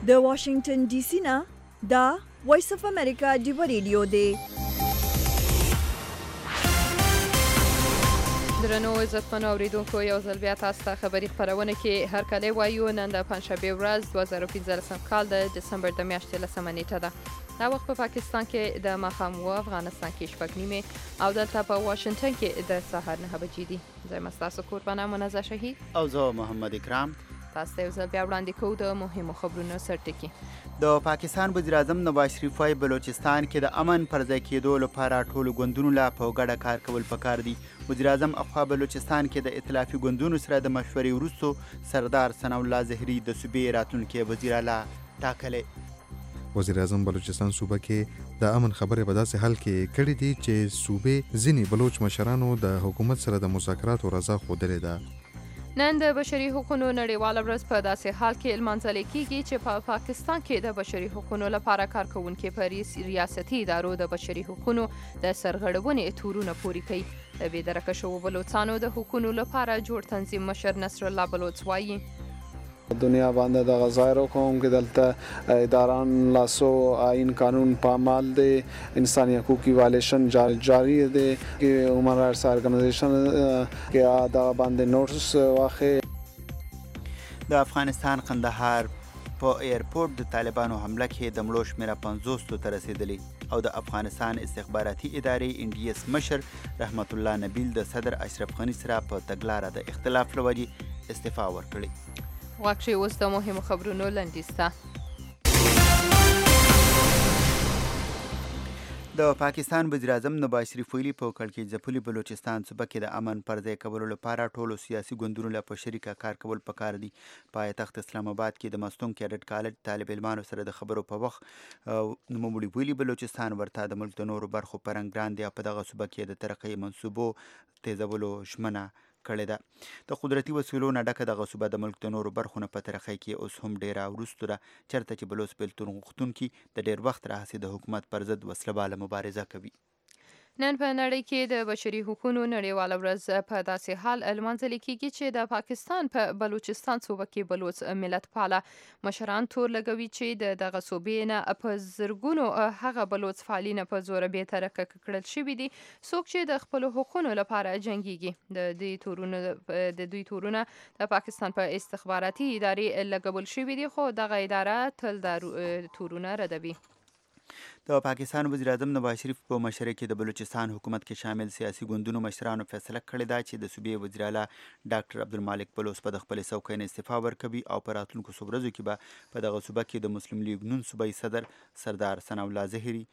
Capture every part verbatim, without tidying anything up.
د واشنگټن ډي سي نه دا وایس اف امریکا دی ریډیو دی. درنو عزتمنو اوریدونکو، یو ځل بیا تاسو ته خبري خپرونه کې هر کله وایو. نن د پنځشنبې ورځ دوه زره پنځلسم کال د دسمبر د میاشتې لسمه نیټه ده. دا وخت په پاکستان کې د ماښام اوه، افغانستان کې شپږ نیمې او دلته په واشنګټن کې د سهار نهه بجې دي. زه یم ستاسو قربانه منزه شهید او زه محمد اکرام. تاسو ته یو ځل بیا وړاندې کوو د مهمو خبرونو سرټکي. د پاکستان وزیر اعظم نواز شریف وايي بلوچستان کې د امن پر ځای کېدو لپاره ټولو ګوندونو لا په ګډه کار کول پکار دي. وزیر اعظم اخوا بلوچستان کې د ائتلافي ګوندونو سره د مشورې وروسته سردار ثناء الله زهري د صوبې راتلونکي وزیر اعلی ټاکلی. وزیر اعظم بلوچستان صوبه کې د امن خبرې په داسې حال کې کړې دي چې صوبې ځینې بلوچ مشرانو د حکومت سره د مذاکراتو رضا ښودلې ده. نن د بشري حقوقو نړیواله ورځ په داسې حال کې لمانځل کیږي چې په پا پاکستان کې د بشري حقوقو لپاره کارکوونکي په ریاستي ادارو د بشري حقوقو د سرغړونې تورونه پوري کوي. د بېدرکه شوو بلوڅانو د حقوقو لپاره جوړ تنظیم مشر نصر الله بلوڅ وایي دنیا باندې د غزایرو کوم کې دلته اداران لاسو آئین قانون پامال دی، انسانی حقوقی وایلیشن جاری دی کې هیومن رائټس ارګنایزیشن کې دا باندې نوټس واخې. د افغانستان قندهار په ایرپورټ د طالبانو حمله کې د مړو شمیره پنځوس ته رسیدلی او د افغانستان استخباراتي ادارې ان ډي اس مشر رحمت الله نبیل د صدر اشرف غني سره په تګلاره د اختلاف لوجې استعفا ورکړي. واکشي اوس د مهمو خبرونو لنډیز ته. د پاکستان وزیر اعظم نواز شریف ویلي په کړکېچ ځپلي بلوچستان صوبه کې د امن پر ځای کولو لپاره ټولو سیاسي ګوندونو له په شریکه کار کول پکار دي. په پایتخت اسلام آباد کې د مستون کیډټ کالج طالب علمانو سره د خبرو په وخت نوموړي ویلي بلوچستان ورته د ملک د نورو برخو په رنګ ګران دی او په دغه صوبه کې د ترقۍ منصوبو تیزولو ژمنه کړې ده. د قدرتي وسیلو نه ډکه دغه صوبه د ملک د نورو برخو نه په ترقۍ کې اوس هم ډیره وروسته ده، چېرته چې بلوڅ بیلتون غوښتونکي د ډیر وخت راهیسې د حکومت پر ضد وسله باله مبارزه کوي. نن په نړۍ کې د بشري حقوقو نړیواله ورځ په داسې حال لمانځل کیږي چې د پاکستان په بلوچستان صوبه کې بلوڅ ملت پاله مشران تور لګوي چې د دغه صوبې نه په زرګونو هغه بلوڅ فعالین په زور بې ترکه کړل شوي دي څوک چې د خپلو حقوقو لپاره جنګیږي. د دې تورونه د دوی تورونه د پاکستان په استخباراتي ادارې لګول شوي دي خو دغه اداره تل د تورونه ردوي. د پاکستان وزیر اعظم نواز شریف په مشرۍ کې د بلوچستان حکومت کې شامل سیاسي ګوندونو مشرانو فیصله کړې ده چې د صوبې وزیر اعلی ډاکټر عبدالمالک بلوڅ په د خپلې څوکۍ نه استعفا ورکوي او په راتلونکو څو ورځو کې به په دغه صوبه کې د مسلم لیگ نون صوبایي صدر سردار ثناء الله زهري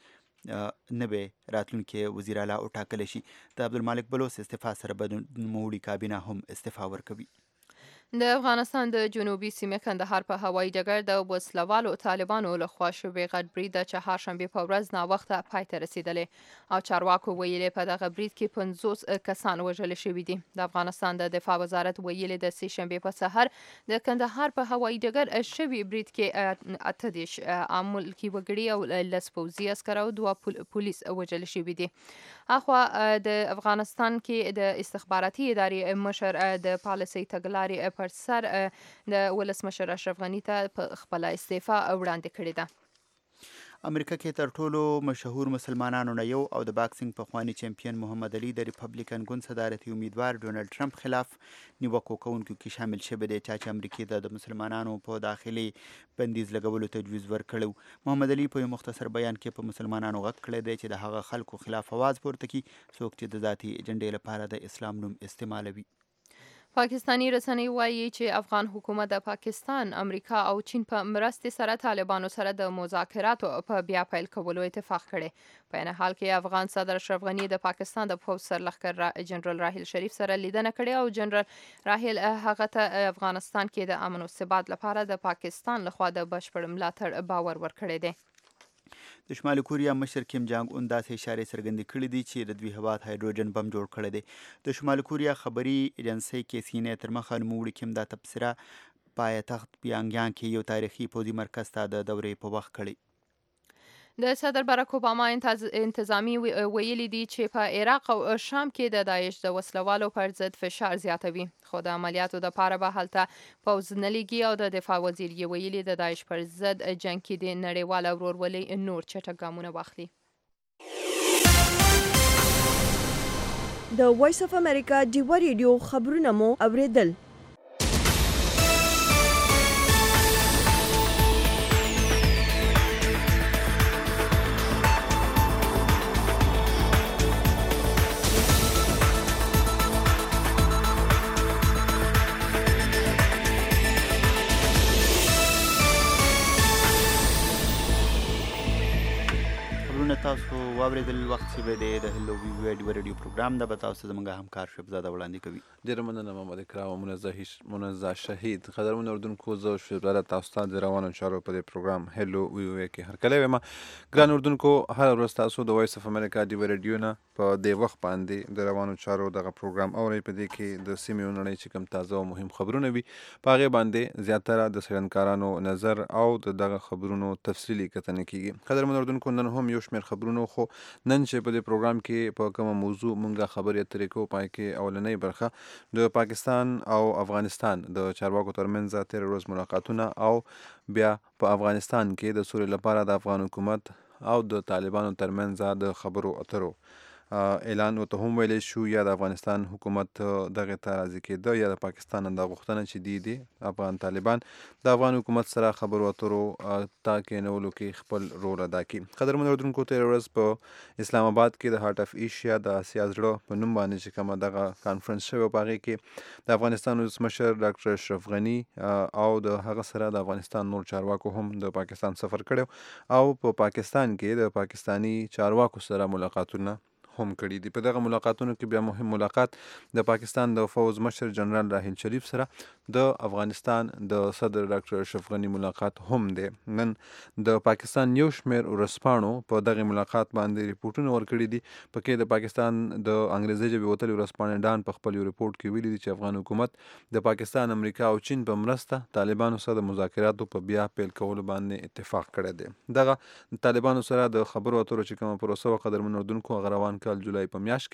نوی راتلونکي وزیر اعلی وټاکلی شي. د عبدالمالک بلوڅ استعفا سره به نوموړي کابینه هم استعفا ورکوي. د افغانستان د جنوبي سیمې کندهار په هوایي ډګر د وسلوالو طالبانو لخوا شوې غټ برید د چهارشنبې په ورځ ناوخته پای ته رسیدلی او چارواکو ویلي په دغه برید کې پنځوس کسان وژل شوي دي. د افغانستان د دفاع وزارت ویلي د سې شنبې په سحر د کندهار په هوایي ډګر شوي برید کې اته دېرش عام ملکي وګړي او لس پوځي عسکر او دوه پولیس وژل شوي دي. اخوا د افغانستان کې د استخباراتي ادارې مشر د پالیسۍ تګلارې پر سر د ولسمشر اشرف غني ته خپله استعفا وړاندې کړې ده. امریکا کې تر ټولو مشهور مسلمانانو نه یو او د باکسینګ پخوانی چمپیون محمد علي د ریپبلیکن ګوند صدارتي امیدوار ډونالډ ټرمپ خلاف نیوکو کوونکو کې شامل شوی دی چا چې امریکې ته د مسلمانانو په داخلي بندیز لګولو تجویز ورکړی. محمد علي په یو مختصر بیان کې په مسلمانانو غږ کړی دی چې د هغه خلکو خلاف आवाज پورته کړي څوک چې د ذاتي ایجنډې لپاره د اسلام نوم استعمالوي. پاکستانی رسنۍ وایي چې افغان حکومت د پاکستان، امریکا او چین په مرستې سره طالبانو سره د مذاکراتو په بیا پیل کولو اتفاق کړی. په این حال کې افغان صدر اشرف غني د پاکستان د پوځ سرلښکر جنرال راحیل شریف سره لیدنه کړې او جنرال راحیل هغه ته افغانستان کې د امن او ثبات لپاره د پاکستان لخوا د بشپړ ملاتړ باور ورکړی دی. د شمالي کوریا مشر کیم جانګ اون داسې اشارې څرګندې کړې دي چې د دوی هیواد هایدروجن بم جوړ کړی دی. د شمالي کوریا خبري ایجنسۍ کې سی ان ای تر مخه نوموړي کیم دا تبصره پایتخت پیانګیانګ کې یو تاریخي پوځي مرکز ته د دورې په وخت کړی. د صدر باراک اوباما انتظامی ویلي دي چې په عراق او شام کې د داعش د وسلوالو پر ضد فشار زیاتوي، خو د عملیاتو دپاره به هلته پوځ نه لیږي او د دفاع وزیر یې ویلي د داعش پر ضد جنګ کې د نړیواله ورورولۍ نور چټک ګامونه واخلي. د وایس اف امریکا ډیوه ریډیو خبرونه مو اوریدل. تاسو واوریدل وخت چې به د هلو وی ویډیو ریډیو پروګرام د بتاو څه زمونږ همکار شهزاده وړاندې کوي. ډېره مننه محمد اکرام منزه منزه شهید قدرمن اردوونکو زه شهزاده تاسو ته د روانو چارو په دې پروګرام هلو وی وی کې هرکلی وایم. ګران اردوونکو هر ورځ تاسو د وایس اف امریکا ډیوه ریډیو نه په دې وخت باندې د روانو چارو دغه پروګرام اورئ. په دې کې د سیمې نړۍ چې کوم تازه او مهم خبرونه وي په هغې باندې زیاتره د څېړنکارانو نظر او د دغه خبرونو تفصیلي کتنه کیږي. قدرمن اردوونکو نن هم یو شمېر خبرونو خو نن چې په دې پروګرام کې په کومه موضوع مونږه خبرې اترې کوو پای کې اولنۍ برخه د پاکستان او افغانستان د چارواکو ترمنځ تېره ورځ ملاقاتونه او بیا په افغانستان کې د سولې لپاره د افغان حکومت او د طالبانو ترمنځ د خبرو اترو اعلان ورته هم ویلی شو، یا د افغانستان حکومت دغې ته راضي کېده یا د پاکستان دا غوښتنه چې دی دی افغان طالبان د افغان حکومت سره خبرو اترو ته کېنولو کې خپل رول ادا کړي. قدرمن اردوونکو تېره ورځ په اسلام آباد کې د هارټ اف ایشیا د اسیا زړه په نوم باندې چې کومه دغه کانفرنس شوی په هغې کې د افغانستان ولسمشر ډاکټر اشرف غني او د هغه سره د افغانستان نور چارواکو هم د پاکستان سفر کړی او په پاکستان کې د پاکستانی چارواکو سره ملاقاتونه هم کړي دي. په دغه ملاقاتونو کې بیا مهم ملاقات د پاکستان د فوز مشر جنرال راحیل شریف سره د افغانستان د صدر ډاکټر اشرف غني ملاقات هم دی. نن د پاکستان یو شمېر ورځپاڼو په دغه ملاقات باندې ریپورټونه ورکړي دي. پکې د پاکستان د انګریزي ژبې وتلې ورځپاڼې ډان په خپل یو ریپورټ کې ویلي دي چې افغان حکومت د پاکستان، امریکا او چین په مرسته طالبانو سره د مذاکراتو په بیا پیل کولو باندې اتفاق کړی دی. دغه طالبانو سره د خبرو اترو چې کومه پروسه وه قدرمن اردوونکو هغه روان کال جولای په میاشت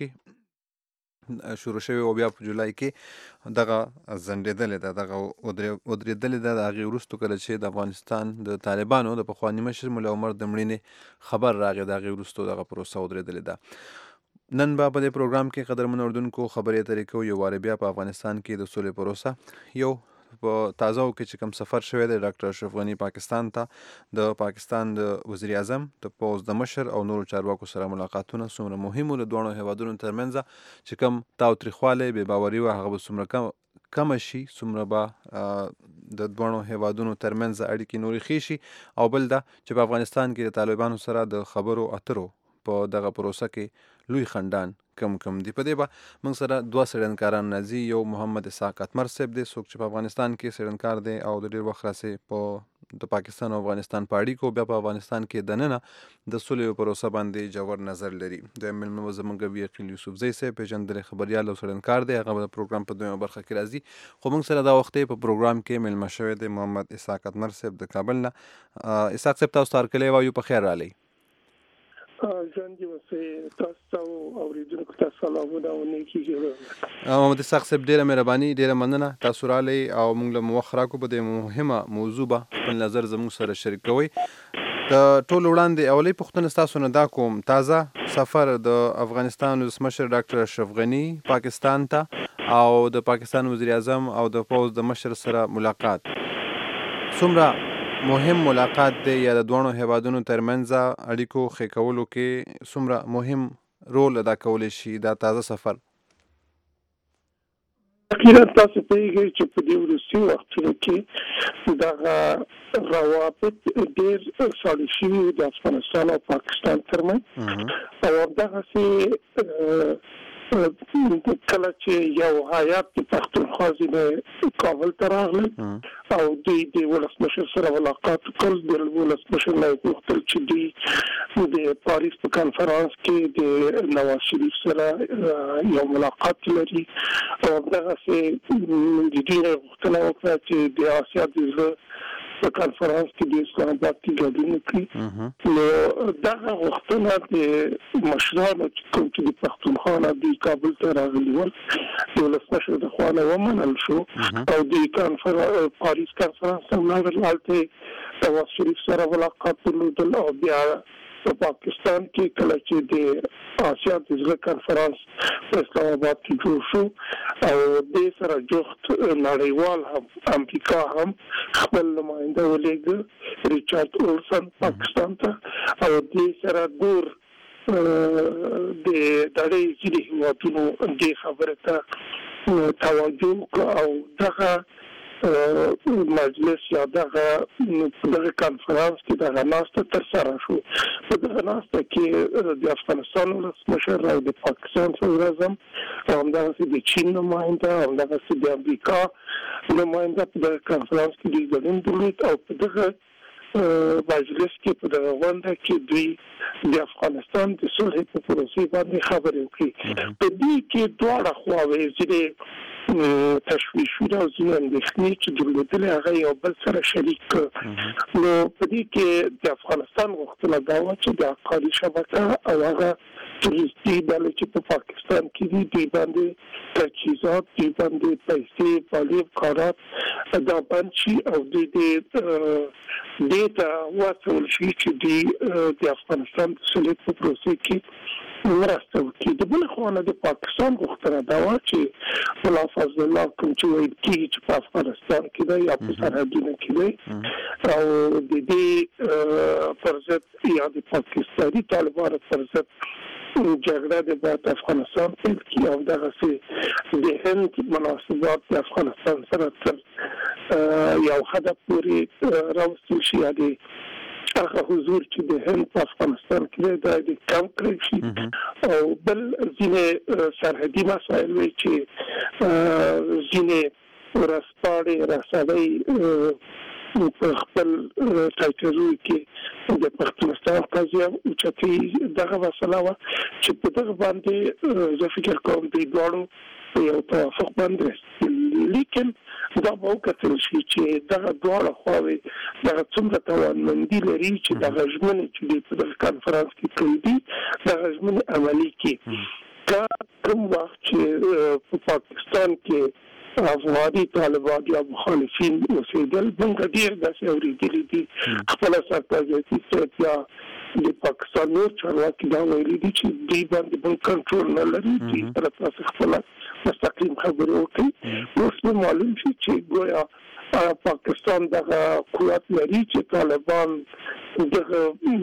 کې شروع شوی او بیا په جولای کې دغه ځنډېدلې ده، دغه ودرېدلې ده. د هغې وروستو کله چې د افغانستان د طالبانو د پخواني مشر ملا عمر د مړینې خبر راغی، د هغې وروستو دغه پروسه ودرېدلې ده. نن به په دې پروګرام کې قدرمن اردوونکو خبرې اترې کوو یو وارې بیا په افغانستان کې د سولې پروسه یو په تازه کې چې کوم سفر شوی دی ډاکټر اشرف غني پاکستان ته د پاکستان د وزیر اعظم د پوځ د مشر او نورو چارواکو سره ملاقاتونه څومره مهم وو د دواړو هیوادونو ترمنځ چې کوم تاوتریخوالی بې باوري وه هغه به څومره کم کمه شي، څومره به د دواړو هیوادونو ترمنځ اړیکې نورې ښې شي. او بل دا چې په افغانستان کې د طالبانو سره د خبرو اترو په دغه پروسه کې لوی خنډان کم کم دي. په دې به موږ سره دوه څېړنکاران راځي. یو محمد اسحاق اتمر صاحب دی، څوک چې په افغانستان کې څېړنکار دی او د ډېر وخت راهیسې په د پاکستان او افغانستان په اړیکو بیا په افغانستان کې دننه د سولې پروسه باندې ژور نظر لري. دویم میلمه به زموږ وي عقیل یوسفزی صاحب، پېژندلی خبریال او څېړنکار دی، هغه به د پروګرام په دویمه برخه کې راځي. خو موږ سره دا وخت په پروګرام کې میلمه شوی دی محمد اسحاق اتمر صاحب د کابل نه. اسحاق صاحب تاسو ته هرکلی وایو، په خیر راغلی. ژوند دې وسې تاسو ته او اورېدونکو ته سلامونه او نیکي جوړوم. محمد اسحاق صاحب ډېره مهرباني، ډېره مننه تاسو راغلی او موږ له مو وخت راکړو. په دې مهمه موضوع به خپل نظر زموږ سره شریک کوئ. د ټولو وړاندې اولۍ پوښتنه ستاسو نه دا کوم، تازه سفر د افغانستان ولسمشر ډاکټر اشرف غني پاکستان ته او د پاکستان وزیر اعظم او د پوځ د مشر سره ملاقات څومره مهم ملاقات دی یا د دواړو هیوادونو ترمنځ اړیکو ښه کولو کې څومره مهم رول ادا کولی شي دا تازه سفر؟ اخیرا تاسو پوهیږئ چې په دې وروستي وختونو کې دغه روابط ډېر ساړه شوي د افغانستان او پاکستان ترمنځ او همدغسې کله چې یو هیات د پښتونخوا ځینې کابل ته راغلی او دوی د ولسمشر سره ملاقات وکړ. د ولسمشر نه یې وغوښتل چې دوی د پاریس په کنفرانس کې د نواز شریف سره یو ملاقات لري او همدغسې د دوی نه یې غوښتنه وکړه چې د اسیا د زړه په کانفرنس کې د اسلام آباد کې ګډون وکړي. نو دغه وختونه د مشرانو کوم چې د پښتونخوا د کابل ته راغلي ول د ولسمشر د خوا نه ومنل شو او د کانفرنس پاریس کانفرنس هم راغلي نواز شریف سره ملاقات درلودل او بیا په پاکستان کې کله چې د آسیا د زړه کانفرنس په اسلام آباد کې جوړ شو او د سره جوخت نړیوال هم امریکا هم خپل نماینده ولېږه ریچارډ اولسن پاکستان ته او د سره دور د دړې ځینې هیوادونو د خبره ته توجه او دغه مجلس یا دغه دغه کانفرنس کې دغه ناسته تر سره شو. په دغه ناسته کې د افغانستان ولسمشر او د پاکستان صدر اعظم او همدغسې د چین نماینده او همدغسې د امریکا نماینده په دغه کانفرنس کې دوی ګډون درلود او په دغه مجلس کې په دغه غونډه کې دوی د افغانستان د صلح په پروسې باندې خبرې وکړي. په دې کې دواړه خواوې ځینې تشویشونه او ځینې اندېښنې چې درلودلې هغه یو بل سره شریک کړ. نو په دې کې د افغانستان غوښتنه دا وه چې د عقاري شبکه او هغه تروریستي ډلې چې په پاکستان کې دي دوی باندې تجهیزات دوی باندې پیسې مالي امکانات دا بند شي او دوی د دې ته واچول شي چې دوی د افغانستان د صلح په پروسې کې مرسته وکړي. د بل خوا نه د پاکستان غوښتنه دا وه چې ملا فضل الله کوم چې ویل کېږي چې په افغانستان کې دی یا په سرحدونو کې دی او د دې پر ضد یا د پاکستاني طالبانو پر ضد جګړه د باید افغانستان پیل کړي او دغسې د هند مناسبات د افغانستان سره تر یو حده پورې راوستل شي یا د هغه حضور چې د هند په افغانستان کې دی د کم کړی شي او بل ځینې سرحدي مسایل وي چې ځینې ورځپاڼې رسنۍ په خپل ټایټلونو کې د پښتونستان قضیه اوچتوي دغه مسله وه چې په دغه باندې زه فکر کوم دوی دواړو په یو توافق باندې لیکن دا به وکتل شي چې دغه دواړه خواوې دغه څومره توانمندي لري چې دغه ژمنې چې دوی په دغه کانفرنس کې کړي دي دغه ژمنې عملي کړي. که کوم وخت چې په پاکستان کې افغاني طالبان یا مخالفین اوسېدل موږ ډېر داسې اورېدلي دي خپله سرپرستي صاحب یا د پاکستان نور چارواکي دا ویلي دي چې دوی باندې موږ کنټرول نه لري دوی سره تاسو خپله مستقیم خبرې وکړي. اوس به معلوم شي چې ګویا پاکستان دغه قوت لري چې طالبان دغه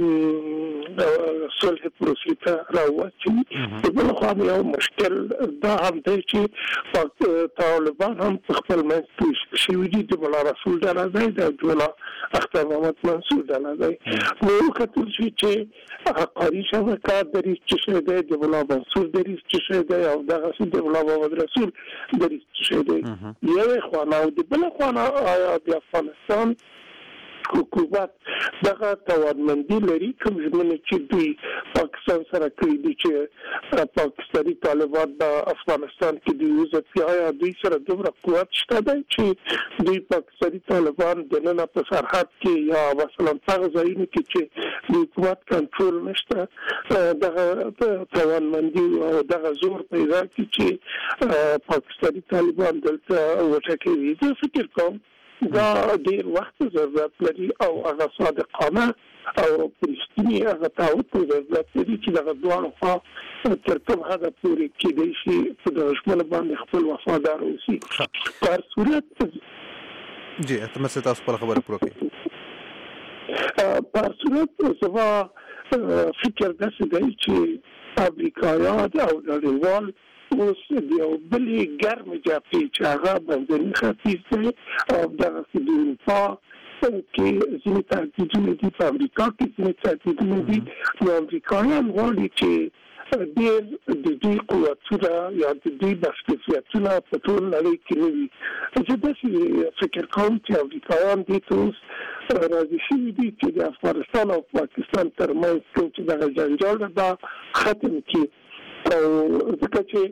صلح پروسې ته راوچي. په بل خوا یو مشکل دا هم دی چې طالبان هم په خپل منځ کې شوي دي د ملا رسول ډله دی د ملا اختر محمد منصور ډله دی. نو وکتل شي چې عقاري شبکه دریځ څه شی دی د ملا منصور دریځ څه شی دی او دغسې د ملا محمد رسول دریځ څه شی دی. یوې خوا نه او د بله خوا نه آیا د افغانستان حکومت دغه توانمندي لري کوم ژمنې چې دوی پاکستان سره کړي دي چې پاکستاني طالبان په افغانستان کې د وزت آیا دوی سره دومره قوت شته دی چې دوی پاکستاني طالبان دننه په سرحد کې یا مثلا هغه ځایونو کې چې د حکومت کنټرول نشته دغه توانمندي او دغه زور پیدا کړي چې پاکستاني طالبان دلته وټاکوي. زه فکر کوم دا ډېر وخت ضرورت لري او هغه صادقانه او پرشتینی هغه تعهد ضرورت لري چې دغه دواړو خوا تر کوم حده پورې کېدی شي په دغه ژمنه باندې خپل وفادار اوسي. په هر صورت جی تاسو تاسو خپله خبره پوره کړئ. په هر صورت زما فکر داسې دی چې امریکایان او نړیوال اوس د یو بلې ګرمې جبهې چې هغه منځني ختیځ دی او دغسې د اروپا کې ځینې تهدیدونه دي په امریکا کې ځینې تهدیدونه دي. نو امریکایان غواړي چې ډېر د دوی قوتونه یا د دوی مشروعیتونه په ټول نړۍ کې نه وي. زه داسې فکر کوم چې امریکایان دې ته اوس راضي شوي دي چې د افغانستان او پاکستان ترمنځ کوم چې دغه جنجال دا ختم کړي او ځکه چې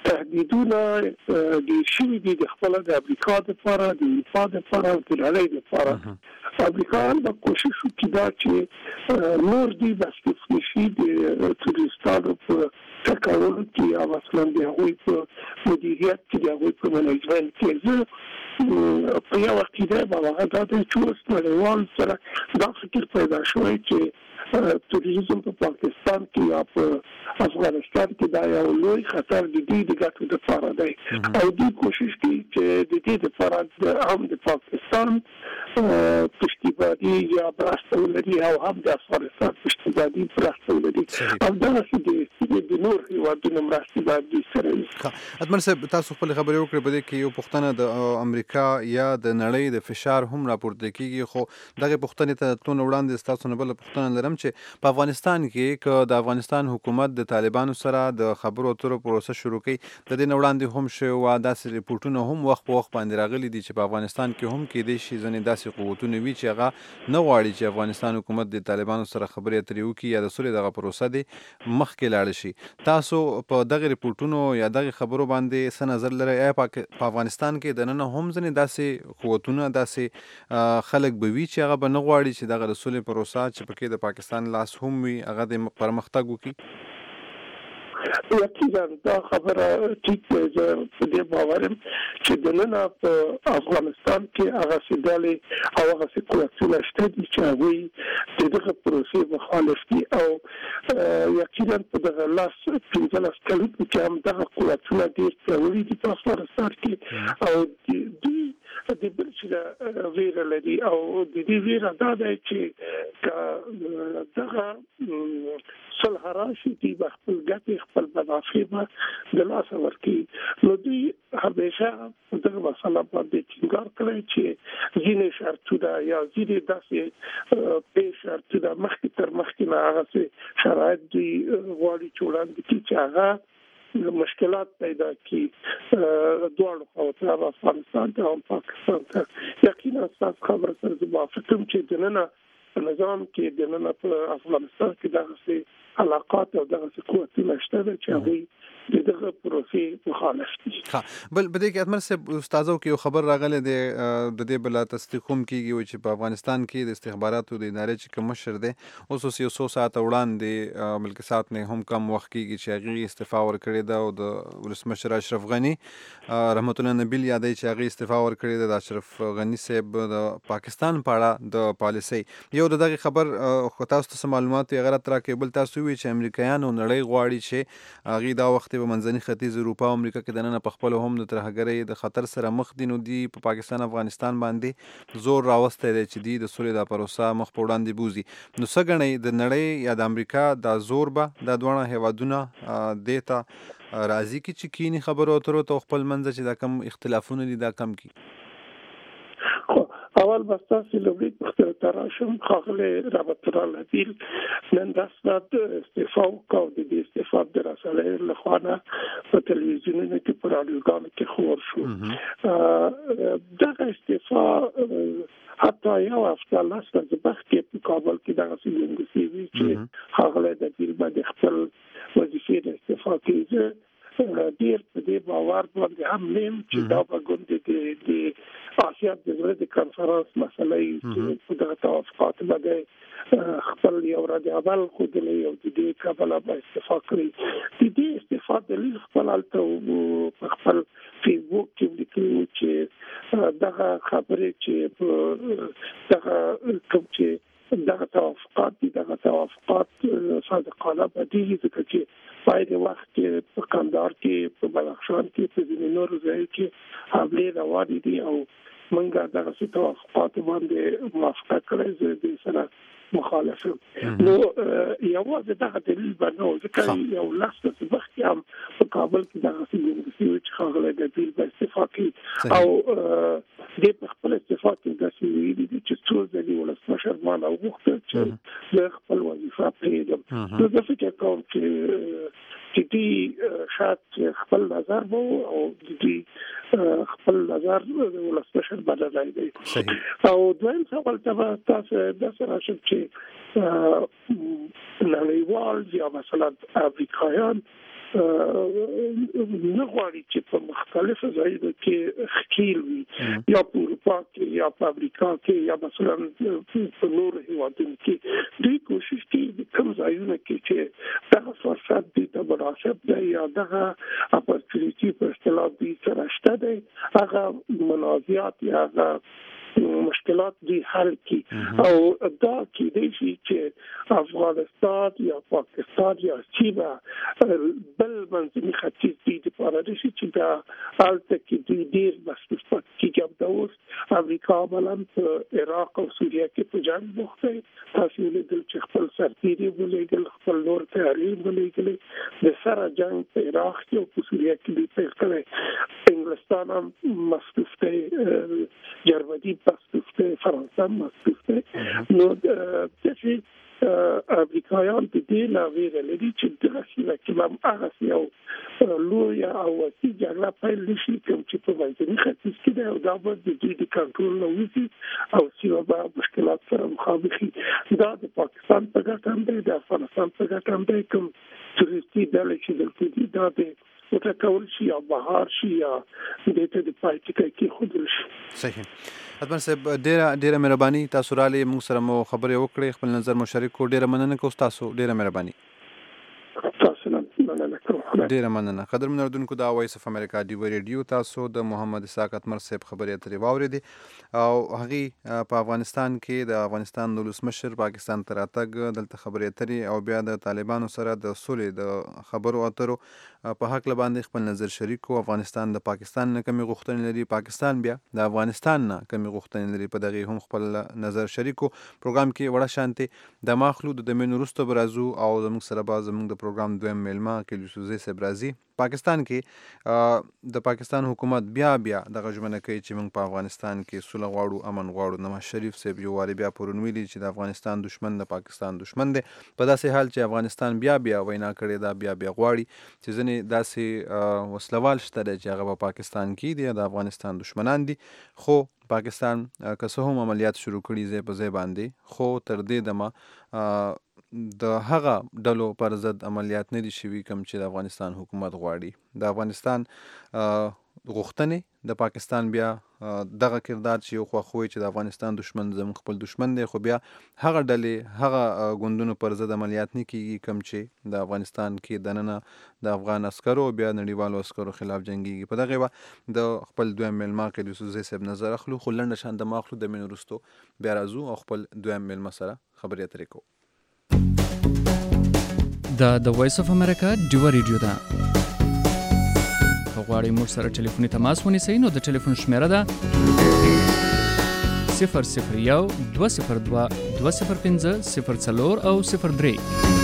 تهدیدونه ډیر شوي دي د خپل د امریکا لپاره د اروپا لپاره او د نړۍ لپاره امریکایان به کوشش وکړي دا چې نور دي بس نشي د تورستانو په تکاول کې او مثلا د هغوی په مدیریت کې د هغوی په منیجمنت کې زه په یو وخت کې به هغه دا چې اوس نړیوال سره دا فکر پیدا شوی چې توریزم په پاکستان کې یا په افغانستان کې دا یو لوی خطر دی د ګټو لپاره دی او دوی کوشش کوي چې د دې لپاره هم د پاکستان پشتیبانی یا مرسته ولري او هم د افغانستان پشتیبانی مرسته ولري او دا چې د نور هیوادونو مرسته باندې سره وي. ادمن صاحب تاسو خپل خبرې وکړې په دې کې یو پوښتنه د امریکا یا د نړۍ د فشار هم راپورته کیږي خو دغه پوښتنې ته تون وړاندې تاسو نه بل پوښتنه لرم چې په افغانستان کې ک د افغانستان حکومت د طالبانو سره د خبرو اترو پروسه شروع کړي د دې وړاندې هم شو او داسې ریپورتونه هم وخت په وخت باندې راغلي دي چې په افغانستان کې هم کې دي شي ځنې داسې قوتونه وي چې هغه نه غواړي چې افغانستان حکومت د طالبانو سره خبرې اترې وکړي یا د سولې دغه پروسه دی مخکې لاړ شي. تاسو په دغه ریپورتونو یا دغه خبرو باندې څه نظر لرئ؟ په افغانستان کې د نن هم ځنې داسې قوتونه داسې خلک به وي چې هغه به نه غواړي چې دغه د سولې پروسه چې پکې د پاکستان لاس هم وي هغه د پرمختګ وکړي؟ یقینا دا خبره ټیک ده. زه په دې باورم چې د نن په افغانستان کې هغه سیدالې او هغه سیکولرونه شته دي چې هغوی د دغه پروسې مخالف دي او یقینا په دغه لاس پنځلس کلونو کې هم دغه قوتونه ډېر پیاوړي دي په افغانستان کې او دوی د بل چې ویره لري او د دې ویره دا ده چې دغه صلح راشي دي خپل ګټې خپل منافع به د لاسه ورکړي نو دوی همیشه دغه مسله باندې ټینګار کوي چې ځینې شرطونه یا ځینې داسې پیش شرطونه مخکې تر مخکې نه هغه شرایط دوی غواړي چې وړاندې کړي چې هغه مشکلات پیدا کی دواړو خواته افغانستان ته او پاکستان ته. یقینا تاسو خبره سره موافقم چې د نن په نظام کې د نن په افغانستان کې دغه علاقات او دغه قوتونه شته چې هغوی دغه پروسې مخالف دي. ها بل بده کې اتمر صاحب استادو کې یو خبر راغله د د دې بل تصدیق هم کیږي چې په افغانستان کې د استخباراتو د ادارې چې کوم مشر دی اوس یو څو ساعت وړاندې ملک سات نه هم کم وخت کېږي چې هغه استعفا ورکړي دا او د ولسمشر اشرف غنی رحمت الله نبیل یادې چې هغه استعفا ورکړي د اشرف غنی صاحب د پاکستان په اړه د پالیسي یو دغه خبر خو تاسو ته معلومات یې غلط راکې بل تاسو وی چې امریکایانو نړۍ غواړي چې هغه دا وخت په منځني ختیځ اروپا او امریکا کې د نن په خپل هم د ترهګرۍ د خطر سره مخ دي نو دی په پاکستان افغانستان باندې زور راوسته دی چې دی د سولې د پروسه مخ په وړاندې بوزي نو څه ګڼئ د نړۍ یا د امریکا دا زور به دا دوه هیوادونه دیتا راځي کې چې کینی خبرو اترو ته خپل منځ چې دا کم اختلافونه دي دا کم کی اول بستاسي لومړی پوښتنه ته راشم ښاغلی رحمت الله نبیل نن د اسناد استعفا وکړه او د دې استعفا د رسنیو لخوا نه په تلویزیونونو کې په راډیوګانو کې خبر شو. دغه استعفا حتی یو هفته لاس ورځې مخکې په کابل کې دغه څه وي چې ښاغلی نبیل باندې خپل وظیفې د استعفا کوي. ډیر په دې باور باندې هم نیم چې دا به ګوندې د آسیا د زړه د کنفرانس مسلې چې دغه توافقات باندې خپل یو رد عمل ښودلی او د دې کبله به استعفا کړي. د دې استعفا دلیل خپل هلته په خپل فیسبوک کې لیکلي چې دغه خبرې چې دغه کوم چې دغه توافقات دي دغه توافقات صادقانه بدیهي ځکه چې پای د وخت کې په کندهار کې په بدخشان کې په ځینې نورو ځایو کې حملې روانې دي او موږ دغه توافقات باندې موافقه کړې زه د سره مخالف یم. نو یوازې دغه دلیل باندې او ځکه یو لاس ته مخکې هم په کابل کې دغه څه چې ښاغلی نبیل به استعفا کوي او دې په خپل استعفا کې داسې ویلي دي چې څو ځلې ولسمشر ما نه وغوښتل چې زه خپل وظیفه پرېږدم. نو زه فکر کوم چې چې دوی شاید خپل نظر به او دوی خپل نظر ولسمشر بدلای دی. او دویم سوال ته تاسو داسې راشم چې نړیوال یا مثلا امریکایان نه غواړي چې په مختلفو ځایونو کې ښکیل وي یا په اروپا کې یا په امریکا کې یا مثلا په نورو هیوادونو کې دوی کوشش کوي د کوم ځایونو کې چې دغه فرصت دي ته مناسب دی یا دغه اپورچونیټي په اصطلاح دي سره شته دی هغه منازعات یا هغه مشکلات دی حل کی او دا کې دی چې افغانستان یا پاکستان یا چین بل منځني ختیځ دی د پاره شي چې دا حالت کې دی ډیر مصروف کې جواب دوس امریکا بلن په عراق او سوریه کې په جنگ بوخته تاسو له دل چې خپل سرتیري ولېګل خپل نور تعلیم ولېګل د سره جنگ په عراق کې او په سوریه کې دی په کله انګلستان هم مصروف دی جرمني مصروف دی فرانسه مصروف دی نو چې امریکایان د دې لاوی غلي چې دغه شیله کې هم هغه یو لوی او وسیع جګړه پیل نشي کوم چې په منځني ختیځ کې دا د دوی د کنټرول نه وځي او سیمه به مشکلات سره مخامخ دي دا د پاکستان په ګټه هم دی د افغانستان په ګټه هم دی کوم تuristi ډلې چې دلته دي دا د وټاکول شي یا بهار شي یا د دې د پایټیکا کې خودل شي صحیح اتمن صاحب ډیره ډیره مهرباني تاسو را لې موږ سره مو خبرې وکړې خپل نظر مشارک کو ډیره مننه کوم تاسو ډیره مهرباني تاسو نه مننه کوم ډیره مننه قدرمن اردوونکو دا وایس اف امریکا دی ریډیو تاسو د محمد اسحاق اتمر صاحب خبرې اترې واورېدې او هغه په افغانستان کې د افغانستان د ولسمشر پاکستان تر اتګ دلته خبرې اترې او بیا د طالبانو سره د سولې د خبرو اترو په حق لباندې خپل نظر شریک کو افغانستان د پاکستان نه کمی غوښتنې لري پاکستان بیا د افغانستان نه کمی غوښتنې لري په دغه هم خپل نظر شریک کو پروګرام کې وړه شانتي د ماخلو د مینورستو برازو او زموږ سره باز زموږ د پروګرام دویم میلمه کې یوسفزی سبرازي پاکستان کې د پاکستان حکومت بیا بیا د غژمنه کوي چې موږ په افغانستان کې صلح غواړو امن غواړو نواز شریف صاحب یو واری بیا پرونویلی چې د افغانستان دشمن د پاکستان دشمن دی په داسې حال چې افغانستان بیا بیا وینا کړې دا بیا بیا غواړي چې ځنې داسې وسلوال شته دی چې هغه په پاکستان کې دی د افغانستان دشمنان دي خو پاکستان که څه هم عملیات شروع کړي ځای په ځای باندې خو تر دې دمه د هغه ډلو پر ضد عملیات نه دي شوي کوم چې د افغانستان حکومت غواړي د افغانستان غوښتنې د پاکستان بیا دغه کردار چې یو خواخوی چې د افغانستان دشمن زموږ خپل دشمن دی خو بیا هغه ډلې هغه ګوندونو پر ضد عملیات نه کیږي کوم چې د افغانستان کې دننه د افغان عسکرو بیا نړیوالو عسکرو خلاف جنگيږي په دغه د خپل دویم میلمه کې د یوسفزی صاحب نظر اخلو خو لنډه شان د ماخلو د مینورستو بیا راځو او خپل دویم میلمه سره خبرې اترې کوو دا د وایس اف امریکا ډیو ریډیو ده غواړئ موږ سره ټلیفوني تماس ونیسئ نو د ټلیفون شمیره ده صفر صفر یو دوه صفر دوه دوه صفر پنځه صفر څلور او صفر درې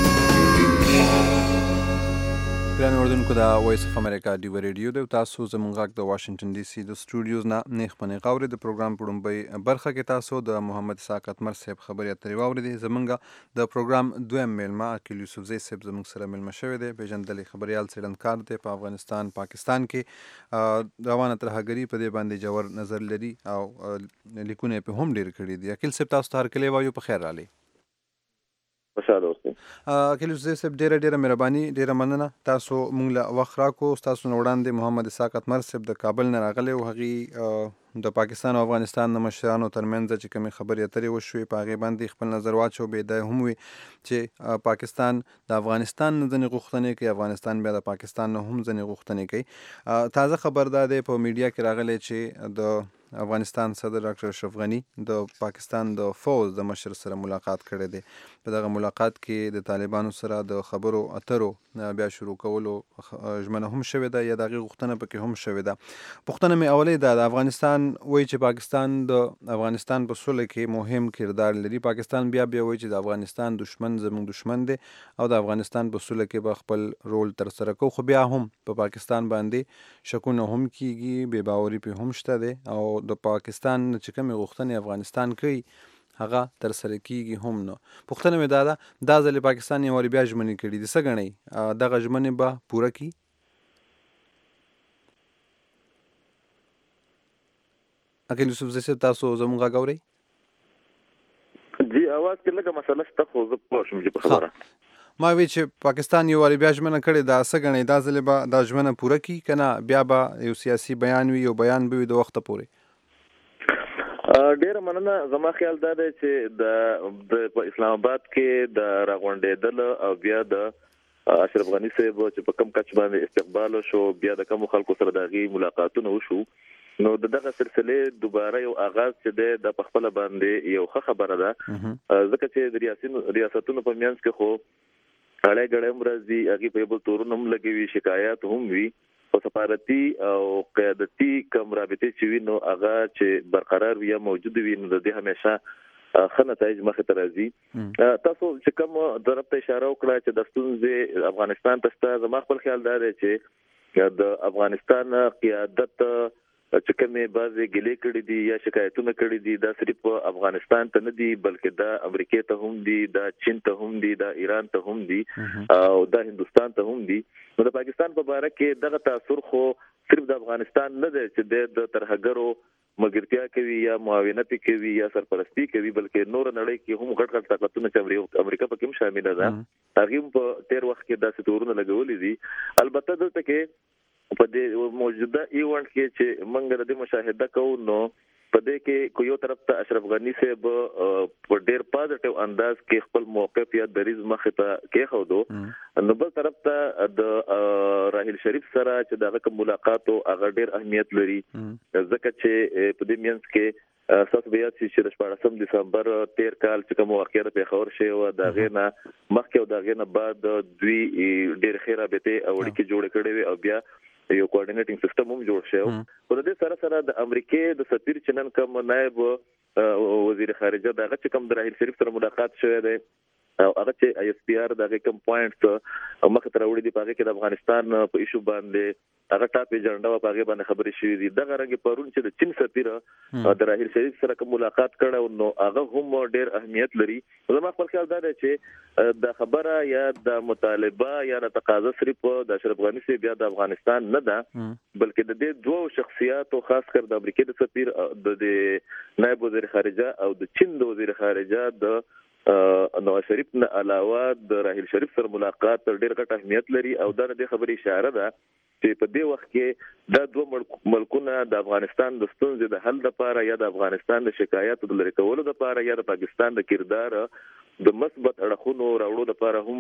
ګران اوردونکو دا وایس اف امریکا ډیو ریډیو دی تاسو زموږ غږ د واشنگټن ډي سي د سټوډیوز نه نیخ پنې غاوري د پروګرام په لومړۍ برخه کې تاسو د محمد اسحاق اتمر صاحب خبرې اترې واورېدې زموږ د پروګرام دویم میلمه اکیل یوسفزی صاحب زموږ سره میلمه شوی دی پیژندلی خبریال څېړنکار دی په افغانستان پاکستان کې روانه ترهګري په دې باندې جوړ نظر لري او لیکونه په هم ډیر کړي دي اکیل صاحب تاسو ته هرکلی وایو په خیر رالی خوشاله اوسئ اکیل یوسفزی صاحب ډیره ډیره مهرباني ډیره مننه تاسو مونږ له وخت راکو تاسو نه وړاندې محمد اسحاق اتمر صاحب د کابل نه راغلی او هغې د پاکستان او افغانستان د مشرانو ترمنځ چې کومې خبرې اترې وشوې په هغې باندې خپل نظر واچو بې دا هم وي چې پاکستان د افغانستان نه ځینې غوښتنې کوي افغانستان بیا د پاکستان نه هم ځینې غوښتنې کوي تازه خبر دا دی په میډیا کې راغلی چې د افغانستان صدر ډاکټر اشرف غني د پاکستان د فوج د مشر سره ملاقات کړی دی په دغه ملاقات کې د طالبانو سره د خبرو اترو بیا شروع کولو ژمنه هم شوې ده یا د هغې غوښتنه پکې هم شوې ده پوښتنه مې اولۍ ده د افغانستان وایي چې پاکستان د افغانستان په سوله کې مهم کردار لري پاکستان بیا بیا وایي چې د افغانستان دشمن زموږ دشمن دی او د افغانستان په سوله کې به خپل رول ترسره کوو خو بیا هم په پاکستان باندې شکونه هم کیږي بې باوري پې هم شته دی او د پاکستان چې کومې غوښتنې افغانستان کوي هغه ترسره کیږي هم نه پوښتنه مې دا ده دا ځلې پاکستان یې وارې بیا ژمنې کړي دي څه ګڼئ دغه ژمنې به پوره کړي اکیل یوسفزی صاحب تاسو زموږ غږ اورئ جی اواز کې لږه مسله شته خو زه پوه شوم چې په خبره ما وی چې پاکستان یو واري بیا ژمنه کړې دا څه ګڼې دا ځلې به دا ژمنه پوره کړي که نه بیا به یو سیاسي بیان وي یو بیان به وي د وخته پورې؟ ډیره مننه. زما خیال دا دی چې د اسلام آباد کې د راغونډېدل او بیا د اشرف غنی صاحب چې په کم کچ باندې استقبال شو بیا د کوم خلکو سره دغه ملاقاتونه وشو نو دغه سلسله دوباره یو آغاز چې د خپل باندې یو ښه خبره ده ځکه چې د ریاستونو په منځ کې خو اړه ګړم راځي هغه په بل تورونو هم لګوي شکایت هم وي او سفارتي او قیادتي کوم رابطه چې وینو هغه چې برقرار وي موجود وي نو د دې همیشه خنه تایج مخه ترازی تاسو چې کوم ضرب ته اشاره وکړه چې د ستونزې افغانستان ته زما خپل خیال دا دی چې د افغانستان قیادت چې کومه بعضې ګلې کړې دي یا شکایتونه کړې دي دا صرف افغانستان ته نه دي بلکې دا امریکا ته هم دي دا چین ته هم دي دا ایران ته هم دي او دا هندستان ته هم دي نو د پاکستان په اړه کې دغه تاثیر خو صرف د افغانستان نه دی چې د ترهګرو مګرتیا کوي یا معاونت کوي یا سرپرستی کوي بلکې نور نړۍ کې هم غټ غټ طاقتونه چې امریکا پکې هم شامل ده هغه په تیر وخت کې داسې تورونه لګولې دي. البته دلته کې په دې موجوده ایونت کې چې موږ د دې مشاهده کوو نو په دې کې کو یو طرف ته اشرف غنی صاحب په ډېر پازټیو انداز کې خپل موقف یا دریز مخه ته کې خودو نو بل طرف ته د راحیل شریف سره چې دغه ملاقات او هغه ډېر اهمیت لري ځکه چې په دې مینس کې اساس بیا چې د شپږم دسمبر تیر کال چې کوم واقعیت په خبر شي او دا غینه مخکې او دا غینه بعد دوی ډېر خیره به او اړیکې جوړ کړي او بیا یو کوارډینیټینګ سیستم هم جوړ شو او د دې سره سره د امریکای د سفیر چنن کوم نائب وزیر خارجه دغه چې کوم د راحیل شریف سره ملاقات شوه دی او هغه چې آی اس پی آر دغه کوم پوینټس مخ ته راوړي دي په کې د افغانستان په ایشو باندې هغه ټاپ ایجنډا په هغه باندې خبرې شوې دي دغه رنګ پرون چې د چین سفیر د راحیل شریف سره کوم ملاقات کړه نو هغه هم ډېر اهمیت لري. زما خپل خیال دا دی چې د خبره یا د مطالبه یا د تقاضا صرف د اشرف غنی سي بیا د افغانستان نه ده بلکې د دې دوه شخصیاتو خاص کر د امریکای د سفیر د نائب وزیر خارجه او د چین د وزیر خارجه د نواز شریف نه علاوه د راحیل شریف سره ملاقات ډېر غټ اهمیت لري او دا د خبرې اشاره ده چې په دې وخت کې دا دوه ملکونه د افغانستان د ستونزې د حل لپاره یا د افغانستان د شکایاتو د لرې کولو لپاره یا د پاکستان د کردار د مثبت اړخونو راوړو لپاره هم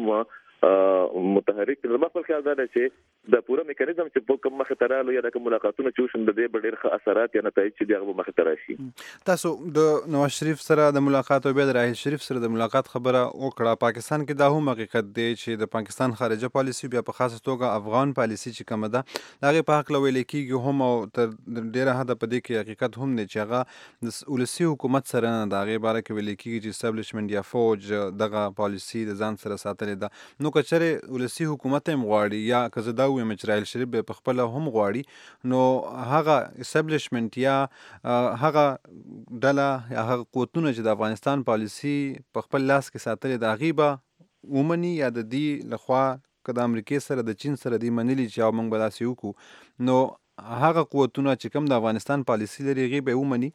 متحرک دي. زما خپل خیال دا دی چې د پوره میکانیزم چې په کوم مخه ترالو یا د کوم ملاقاتونو چې وشم د دې ډېر ښه اثرات یا نتایج چې دغه مخه تراشي. تاسو د نواز شریف سره د ملاقات او بیا د راحیل شریف سره د ملاقات خبره وکړه. پاکستان کې دا هم حقیقت دی چې د پاکستان خارجه پالیسي بیا په خاصه توګه افغان پالیسي چې کومه ده هغه په حق لوي لیکيږي هم او تر ډیره حد په دې کې حقیقت هم نه چې هغه د ولسی حکومت سره نه د هغه باره کې لیکيږي چې اسټابلیشمنت یا فوج دغه پالیسي د ځان سره ساتلې ده. نو کچره ولسی حکومت هم غواړي یا که زه دا وایم چې راحیل شریف په خپل هم غواړي نو هغه اسټابلیشمنت یا هغه ډله یا هغه قوتونه چې د افغانستان پالیسي په خپل لاس کې ساتلې د غیبه ومني یا د دې لخوا که د امریکای سره د چین سره دی منلي چې او موږ به داسې وکړو نو هغه قوتونه چې کوم د افغانستان پالیسي لري هغې به یې ومني.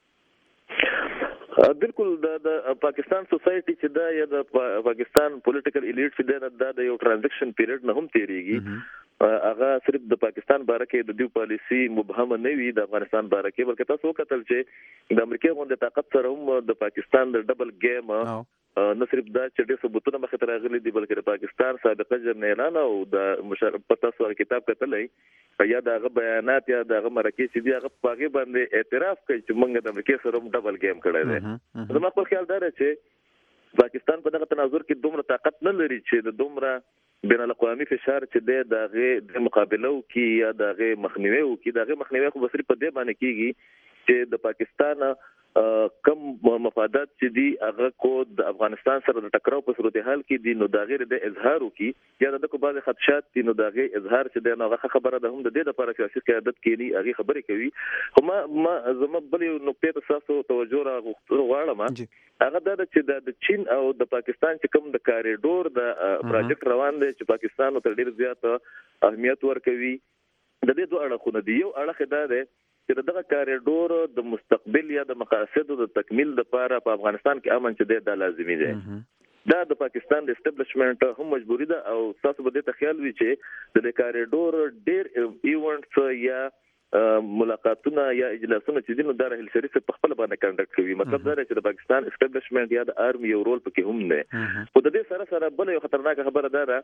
بالکل د پاکستان سوسایټي چې دا یا د پاکستان پولیټیکل الیټ چې دا د یو ټرانزیکشن پیریډ نه هم تیریږي هغه صرف د پاکستان باره کې د دې پالیسي مبهمه نه وي د افغانستان باره کې بلکې تاسو وکتل چې د امریکای غونډه طاقت سره هم د پاکستان د ډبل گیم نه صرف دا چې د ثبوتونو مخه ته راغلي دي بلکې د پاکستان سابقه جرنیلان او د مشرف تاسو کتاب کتلای یا د هغه بیانات یا د هغه مرکې چې دی هغه په هغه باندې اعتراف کوي چې موږ د امریکای سره هم ډبل گیم کړی دی. زما خپل خیال دا چې پاکستان په دغه تناظر کې دومره طاقت نه لري چې د دومره بین الاقوامي فشار چې دی د هغې د مقابله وکړي یا د هغې مخنیوي وکړي د هغې مخنیوي خو به صرف په دې باندې کېږي چې د پاکستان کم مفادات چې دي هغه کو د افغانستان سره د ټکراو په صورتحال کې دي نو دا غیر د اظهار وکړي یا د کوم بعض خدشات دي نو دا غیر اظهار چې د هغه خبره ده هم د دې لپاره سیاسي قیادت کوي هغه خبرې کوي. خو ما ما زما بل یو نقطه ته تاسو توجه راغواړم هغه دا چې د چین او د پاکستان چې کوم د کاریډور د پروجیکټ روان دی چې پاکستان ته ډیر زیات اهمیت ورکوي د دې دوه اړخونه دي. یو اړخ دا دی چې دغه کاریډور د مستقبل یا د مقاصدو د تکمیل لپاره په افغانستان کې امن چې دا لازمي دی دا د پاکستان د اسټابلیشمنت هم مجبوری ده او تاسو به د خیال وی چې د کاریډور ډیر ایونټس یا ملاقاتونه یا اجلاسونه چې دینو د رحیل شریف په خپل باندې کنډکټ کوي. مطلب دا چې د پاکستان اسټابلیشمنت یا د آرمي یو رول پکې هم نه. خو د دې سره سره بل یو خطرناک خبره ده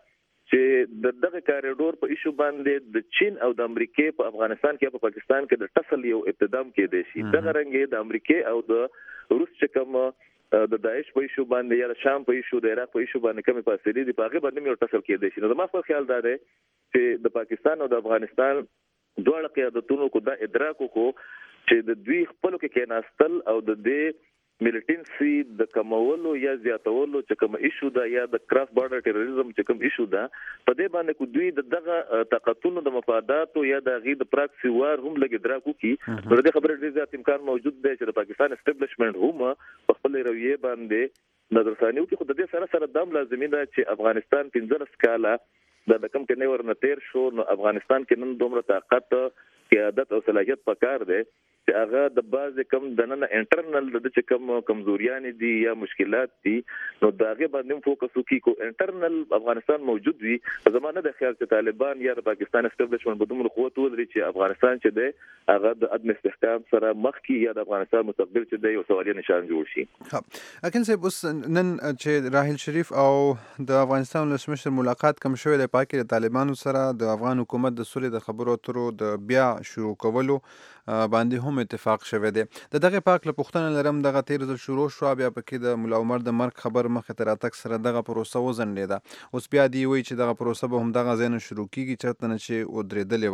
چې د دغه کاریډور په ایشو باندې د چین او د امریکای په افغانستان کې په پاکستان کې د ټسل یو ابتدام کې دی شي. دغه رنګ د امریکای او د روس چې کوم د داعش په ایشو باندې یا د شام په ایشو د عراق په ایشو باندې کومې فاصلې دي په هغه باندې یو ټسل کې دی شي. نو زما په خیال دا دی چې د پاکستان او د افغانستان دواړه قیادتونو کو دا ادراک کو چې د دوی خپل کې کېناستل او د دې ملیټنسي د کمولو یا زیاتولو چې کوم ایشو دا یا د کراس بارډر ټیرریزم چې کوم ایشو دا په دې باندې کو دوی دغه طاقتونو د مفاداتو یا د غي د پراکسي وار هم لګ ادراک کی. نو د خبره ډیر زیات امکان موجود دی چې د پاکستان اسټابلیشمنت هم په خپل رویه باندې نظر ثانیو کې خود دې سره سره دام لازمي ده چې افغانستان پنځه کاله د کم کې نه ورنه تیر شو. نو افغانستان کې نن دومره طاقت قیادت او صلاحیت پکار دی چې هغه د باز کم د نن انټرنل د چې کم کمزوریان دي یا مشکلات دي نو دا هغه باندې فوکس وکړي. کو انټرنل افغانستان موجود وي په زمانه د خیال چې طالبان یا د پاکستان اسټابلیشمنت په دومره قوت ولري چې افغانستان چې دی هغه د عدم استحکام سره مخ کې یا د افغانستان مستقبل چې دی یو سوالي نشان جوړ شي. ها اکن سه بس نن چې راحیل شریف او د افغانستان ولسمشر ملاقات کوم شوی د پاکستان طالبانو سره د افغان حکومت د سولې د خبرو اترو د بیا شروع کولو باندې هم اتفاق شوه دی. د دغه پاک له پښتنه لرم دغه تیر ځل شروع شو بیا پکې د مولا عمر د مرګ خبر مخه تر اتک سره دغه پروسه وزنلیده. اوس بیا دی وی چې دغه پروسه به هم دغه زین شروع کیږي چرته نه چې ودرېدلې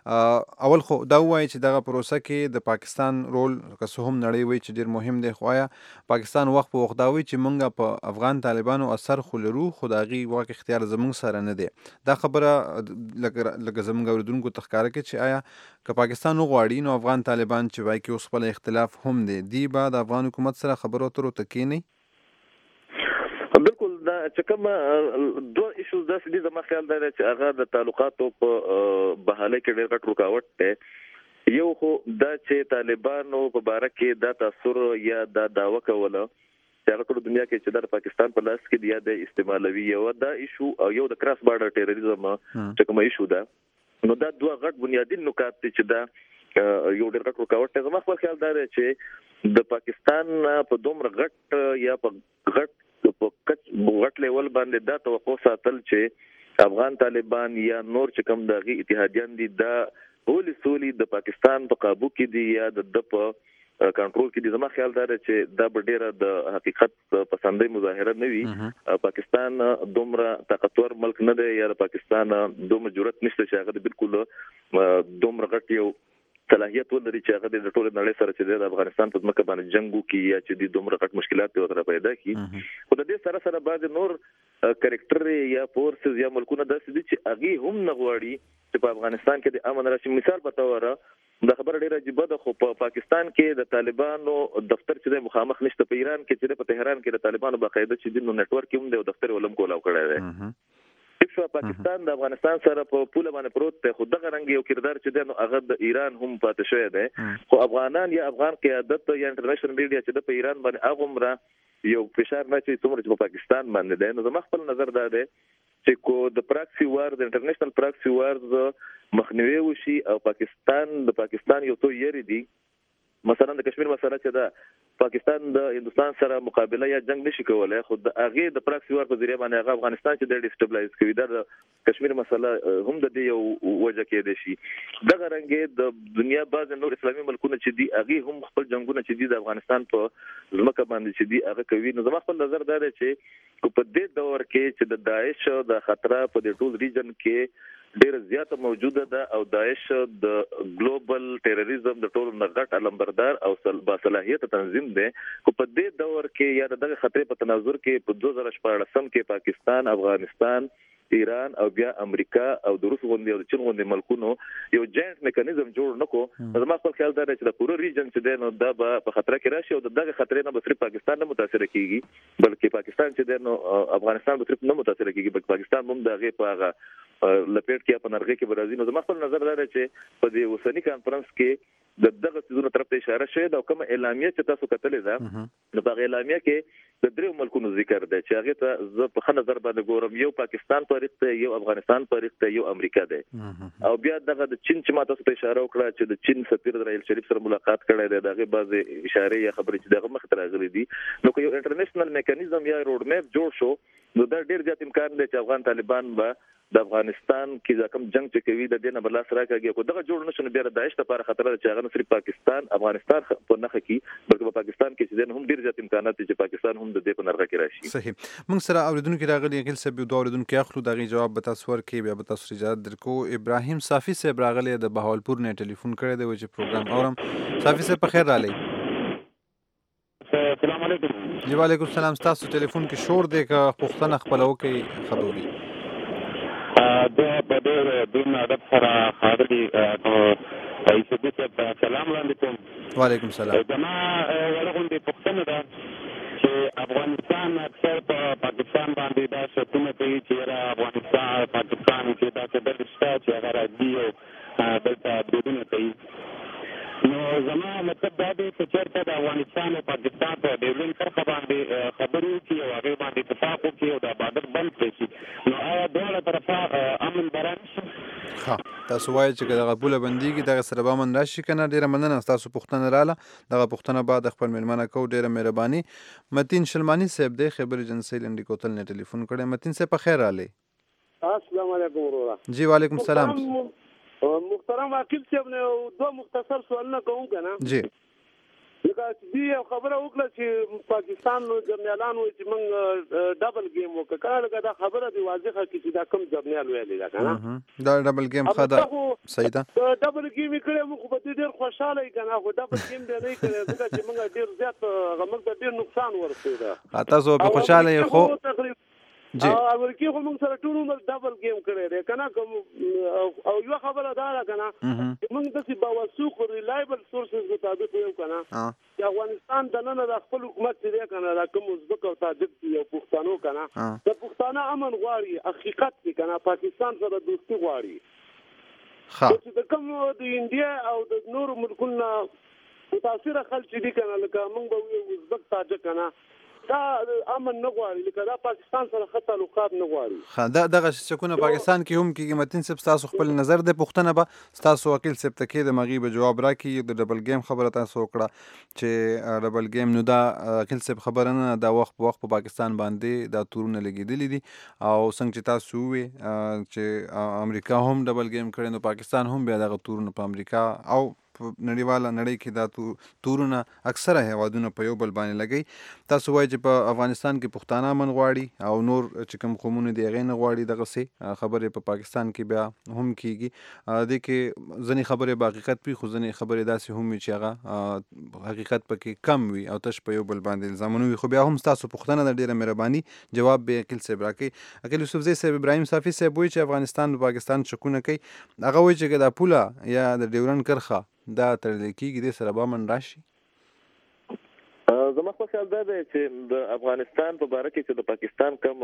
و. اول خو دا وایي چې دغه پروسه کې د پاکستان رول که څه هم نړۍ وی چې ډیر مهم دی خو پاکستان وخت په وخت دا وی چې مونږه په افغان طالبانو اثر خلرو خدایي واک اختیار زموږ سره نه دی. دا خبره لکه زموږ اوردونکو تخکاره کې چې آیا که پاکستان وغواړي نو افغان طالبان چې وایي کې اوس خپل اختلاف هم دی دی به د افغان حکومت سره خبرو اترو ته کینی. بالکل دا چې کوم دوه ایشوز د سړي زما خیال دی چې هغه د تعلقاتو په بحاله کې ډېر غټ رکاوټ دی. یو خو دا چې طالبانو په باره کې دا تاثر یا دا داوا کوله چې هغه ټول دنیا کې چې د پاکستان په لاس کې دی د استعمالوي یو دا ایشو او یو د کراس بارډر ټیرریزم چې کوم ایشو ده. نو دا دوه غټ بنیادی نکات چې دا یو ډېر غټ رکاوټ دی. زما خپل خیال دا دی چې د پاکستان په دومره غټ یا په غټ په کچ غټ لیول باندې دا توقع ساتل چې افغان طالبان یا نور چې کوم دغه اتحادیان دي دا ولې سولې د پاکستان په قابو کې دي یا د په کنټرول کې دي. زما خیال دا چې دا ډېره د حقیقت پسندۍ مظاهره نه وي. پاکستان دومره طاقتور ملک نه دی یا د پاکستان دومره جرأت نشته چې هغه بالکل دومره غټ یو صلاحیت ولري چې هغه د ټول نړۍ سره چې د افغانستان په ځمکه باندې جنگو کې یا چې د دومره غټ مشکلات ته پیدا کی. خو د دې سره سره بعض نور کریکټر یا فورسز یا ملکونه داسې دي چې هغه هم نه غواړي چې په افغانستان کې د امن راشي. مثال په تور دا خبره ډیره عجیبه ده خو په پاکستان کې د طالبانو دفتر چې د مخامخ نشته. په ایران کې چې په تهران کې د طالبانو باقاعده چې د نتورک هم د دفتر ولم کولاو کړی دی. چې پاکستان د افغانستان سره په پوله باندې پروت دی خو دغه رنګ یو کردار چې د هغه د ایران هم پاتې شوی دی. خو افغانان یا افغان قیادت یا انټرنیشنل میډیا چې د ایران باندې هغه یو فشار نه چې څومره چې په پاکستان باندې دی. نو زما خپل نظر دا دی چې کو د پراکسي وار د انټرنیشنل پراکسي وار مخنیوي وشي او پاکستان د پاکستان یو تو یری دی. مثلا د کشمیر مسله چې دا پاکستان د هندستان سره مقابله یا جنگ نشي کولای خو د هغه د پراکسي وار په ذریعہ باندې هغه افغانستان چې د ډیسټابلایز کوي دا کشمیر مسله هم د دې یو وجه کې دي شي. دغه رنګ د دنیا بعض نور اسلامي ملکونه چې دي هغه هم خپل جنگونه چې دي د افغانستان په ځمکه باندې چې دي هغه کوي. نو زما خپل نظر دا دی چې په دې دور کې چې د داعش د خطر په دې ټول ریجن کې ډېر زیاته موجوده ده او داعش د ګلوبل ټیرریزم د ټولو نغټ علمبردار او باصلاحیت تنظیم دی. خو په دې دور کې یا دغه خطر په تناظر کې په دوه زره شپاړسم کې پاکستان، افغانستان، ایران او بیا امریکا او د روس غونډې او د چین غونډې ملکونو یو جاینټ میکانیزم جوړ نکو. زما خپل خیال دا دی چې د پوره ریجن چې دی نو دا به په خطر کې راشي او دغه خطر نه به صرف پاکستان نه متاثر کیږي بلکې پاکستان چې دی نو افغانستان به صرف نه متاثر کیږي بلکې پاکستان هم دغه په هغه لپیټ کې په نرغه کې برازي. نو زما خپل نظر دا دی چې په دې وسنی کانفرنس کې د دغه څیزونو طرف ته اشاره شوې ده او کوم اعلامیه چې تاسو کتلې ده نو په اعلامیه کې د درې ملکونو ذکر دی چې هغه ته زه په خنه نظر باندې ګورم یو پاکستان طریق ته یو افغانستان طریق ته یو امریکا دی او بیا دغه د چین چې ماته څه اشاره وکړه چې د چین سفیر د رئیس شریف سره ملاقات کړی دی دغه بعض اشاره یا خبرې چې دغه مخ ته راغلي دي نو که یو انټرنیشنل میکانیزم یا روډ میپ جوړ شو نو دا ډیر زیات امکان دی چې افغان طالبان به د افغانستان کې ځکه جنگ چې کوي د دینه بل سره راکاږي کو دغه جوړ نشو بیا د داعش لپاره خطر دی چې هغه نه صرف پاکستان افغانستان په نخ کې بلکې په پاکستان کې چې هم ډیر زیات امکانات دي چې پاکستان هم د دې په نرغه کې راشي. صحیح. موږ سره اوریدونکو راغلي غل سبي دوه اوریدونکو اخلو دغه جواب به تاسو ورکړي بیا به تاسو اجازه درکو. ابراهيم صافي صاحب راغلي د بهاولپور نه ټلیفون کړی دی چې پروګرام اورم. صافي صاحب په خیر رالی. السلام علیکم. جی وعلیکم السلام. تاسو ټلیفون کې شور دی که پښتنه خپلو کې خبري د بدر دین ادب سره خاطري نو ایسبي ته سلام علیکم. وعلیکم السلام. جما ورغونډي پښتنه ده چې افغانستان اکثر په پاکستان باندې دا شتونه کوي چې را افغانستان پاکستان کې دا څه درشته چې هغه راځي او دلته بدونه کوي نو زما مطلب دا دی چې چېرته د افغانستان او پاکستان په ډیورین کرښه باندې خبرې وکړي او هغې باندې اتفاق وکړي او د عبادت بند کړی شي نو آیا دواړه طرفه امن به راشي؟ ښه تاسو وایئ چې که دغه پوله بندېږي دغه سره به امن راشي که نه. ډېره مننه ستاسو پوښتنه راله. دغه پوښتنه به د خپل مېلمانه کوو. ډېره مهرباني. متین شلماني صاحب دی خیبر ایجنسۍ لنډي کوتل نه ټلیفون کړی. متین صاحب په خیر رالی. السلام علیکم وروره. جی وعلیکم السلام. محترم وکیل صاحب نه دوه مختصر سوالونه کوم کنه. جی لکه چې یو خبره وکړه چې پاکستان جرنیالان وایي چې موږ ډبل گیم وکړو کنه لکه دا خبره دی واضحه چې دا کم جرنیال ویلي ده کنه دا ډبل گیم خدا صحیح ده. ډبل گیم کړي موږ په دې ډېر خوشاله کنه خو ډبل گیم دی نه کړي ځکه چې موږ ډېر زیات غمل ته ډېر نقصان ورسېده. تاسو په خوشاله خو جی امریکای خو موږ سره ټول عمر ډبل گیم کړی دی کنه او یو خبره دا ده کنه چې موږ د سی باوثوق ریلایبل سورسز مطابق یو کنه چې افغانستان د نن د خپل حکومت دی کنه دا کوم ازبک او تاجک یو پښتنو کنه د پښتانه امن غواړي حقیقت دی کنه پاکستان سره دوستي غواړي ها چې د کوم د انډیا او د نور ملکونو متاثر خلک دي کنه لکه موږ به ازبک تاجک کنه دا امن نه غواړي لکه دا پاکستان سره خطر لوقات نه غواړي. ها دا دغه شکونه پاکستان کې هم کې متین صاحب تاسو خپل نظر د پښتنه به تاسو وکیل صاحب ته کې د مغي به جواب راکړي د ډبل گیم خبره تاسو وکړه چې ډبل گیم نو دا وکیل صاحب خبره نه دا وخت په وخت په پاکستان باندې دا تورونه لګیدلې دي او څنګه چې تاسو وی چې امریکا هم ډبل گیم کړي نو پاکستان هم بیا دغه تورونه په امریکا او نړیواله نړۍ کې دا تورونه اکثره هیوادونه په یو بل باندې لګي. تاسو وایئ چې په افغانستان کې پښتانه امن غواړي او نور چې کوم قومونه دي هغې نه غواړي دغسې خبرې په پاکستان کې بیا هم کېږي. دې کې ځینې خبرې به حقیقت وي خو ځینې خبرې داسې هم وي چې هغه حقیقت پکې کم وي او تش په یو بل باندې الزامونه وي خو بیا هم ستاسو پوښتنه ده ډېره مهرباني جواب به عقیل صاحب راکړي. عقیل یوسفزی صاحب ابراهیم صافي صاحب وایي چې افغانستان د پاکستان شکونه کوي هغه وایي چې دا پوله یا د ډیورن کرښه دا تړل کېږي دې سره به امن راشي. زما خو خیال دا دی چې د افغانستان په باره کې چې د پاکستان کوم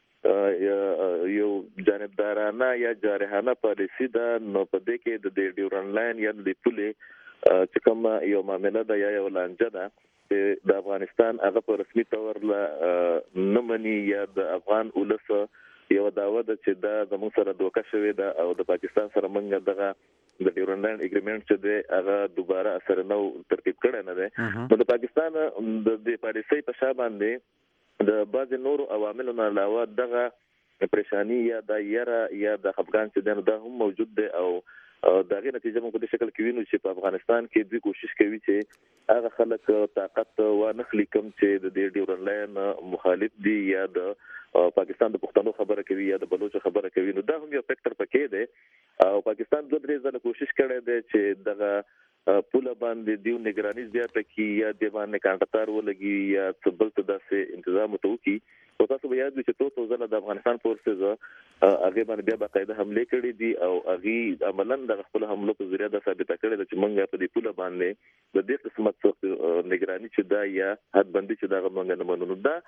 یو جانبدارانه یا جارحانه پالیسي ده نو په دې کې د ډیورن لاین یا د پولې چې کوم یو معامله ده یا یو لانجه ده چې د افغانستان هغه په رسمي تور نه مني یا د افغان ولس یو داوا ده چې دا زموږ سره دوکه شوې ده او د پاکستان سره موږ دغه د ډیورن لاین اګریمنټ چې دی هغه دوباره اثر نو ترتیب کړی نه دی نو د پاکستان د دې پالیسۍ په شا باندې د بعضې نورو عواملو نه علاوه دغه پریشاني یا د یره یا د خفګان چې دی نو دا هم موجود دی او د هغې نتیجه موږ په دې شکل کې وینو چې په افغانستان کې دوی کوشش کوي چې هغه خلک طاقت وانخلي کوم چې د دې ډیورن لاین مخالف دي یا د پاکستان د پښتنو خبره کوي یا د بلوچ خبره کوي نو دا هم یو فیکټر پکې دی او پاکستان دوه درې ځله کوشش کړی دی چې دغه پوله باندې دیو نگرانی زیاته کی یا دی باندې کانټاتار ولګي یا څه بل څه داسې تنظیم وکړي او تاسو به یاد وي چې ټول ځله د افغانستان فورسز هغه باندې بیا باقاعده حمله کړې دي او هغه عملاً د خپل حملو په ذریعہ د ثابته کړې ده چې موږ په دې پوله باندې د دې قسمت څخه نگرانی چې دا یا حد بندي چې دا موږ نه منو دا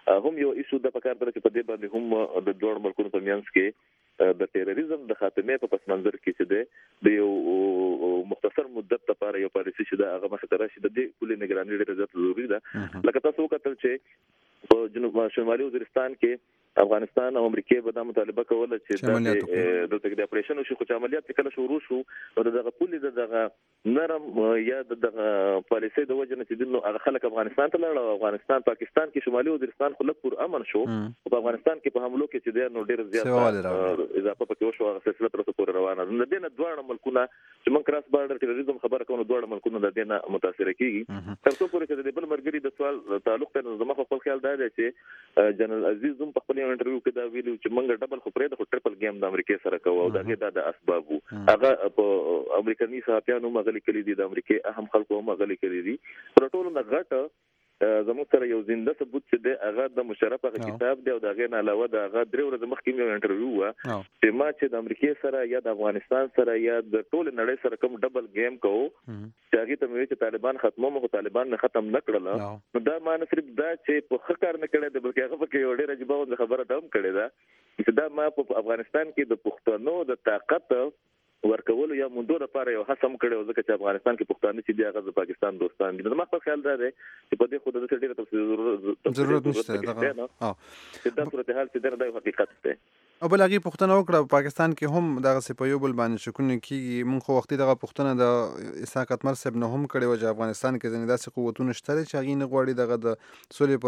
هم یو ایشو د پکار در چې په دې باندې هم د دوه ملکونو په منځ کې د تیرریزم د خاتمه په پس منظر کې چې د یو مختصر مدت لپاره یو پالیسي چې د هغه مخ ته راشي د دې کلی نگراني ډېره زیات ضروري ده. لکه تاسو وکتل چې په جنوب شمالي وزیرستان کې افغانستان او امریکا به دا مطالبه کوله چې د د اپریشن شو چې عملیات کله شروع شو او دغه پولی دغه نرم یا دغه پالیسي د وجه نه چې نو هغه خلک افغانستان ته لاړ او افغانستان پاکستان کې شمالي وزیرستان خلک پر امن شو او په افغانستان کې په حملو کې چې د نو ډېر زیات اضافه پکې وشو هغه سلسله تر اوسه پورې روانه ده. د دې نه دوه ملکونه چې من کراس بارډر تروریزم خبره کوو دوه ملکونه د دې نه متاثر کیږي تر څو پورې چې د بل مرګري د سوال تعلق ته زما خپل خیال دا دی چې جنرال عزیز هم په خپل انټرویو کې دا ویلو چې موږ ډبل خو پرې د ټریپل گیم د امریکا سره کوو او دا غي د اسباب هغه په امریکایي صحافیانو مغلي کړی دي د امریکا اهم خلکو مغلي کړی دي پر ټولو نه غټه زموږ سره یو زنده ثبوت چې د هغه د مشرف هغه کتاب دی او دا غي نه علاوه د هغه درې ورځې مخکې یو انټرویو و چې ما چې د امریکا سره یا د افغانستان سره یا د ټول نړۍ سره کوم ډبل گیم کوو چې هغه ته مې چې طالبان ختمو مو طالبان نه ختم نکړل نو دا معنی صرف دا چې په خکار نه کړي د بلکې هغه په یو ډېر عجیب خبره دم کړي دا چې دا ما په افغانستان کې د پښتنو د طاقت ورکول یا موندو لپاره یو هڅه کړې و ځکه چې افغانستان کې پښتانه چې دی هغه د پاکستان دوستان دي. نو ما په خیال دا دی چې په دې خو د څه ډیره تفصیل ضرورت نشته دا چې دا صورتحال چې دا حقیقت دی. او بل هغه پښتنه وکړه په پاکستان کې هم دغه سپیو بل باندې شکونه کیږي مونږ خو وختي دغه پښتنه د اسحاق مرسب نه هم کړي و چې افغانستان کې ځنې داسې قوتونه شته چې هغه نه غواړي دغه د سولې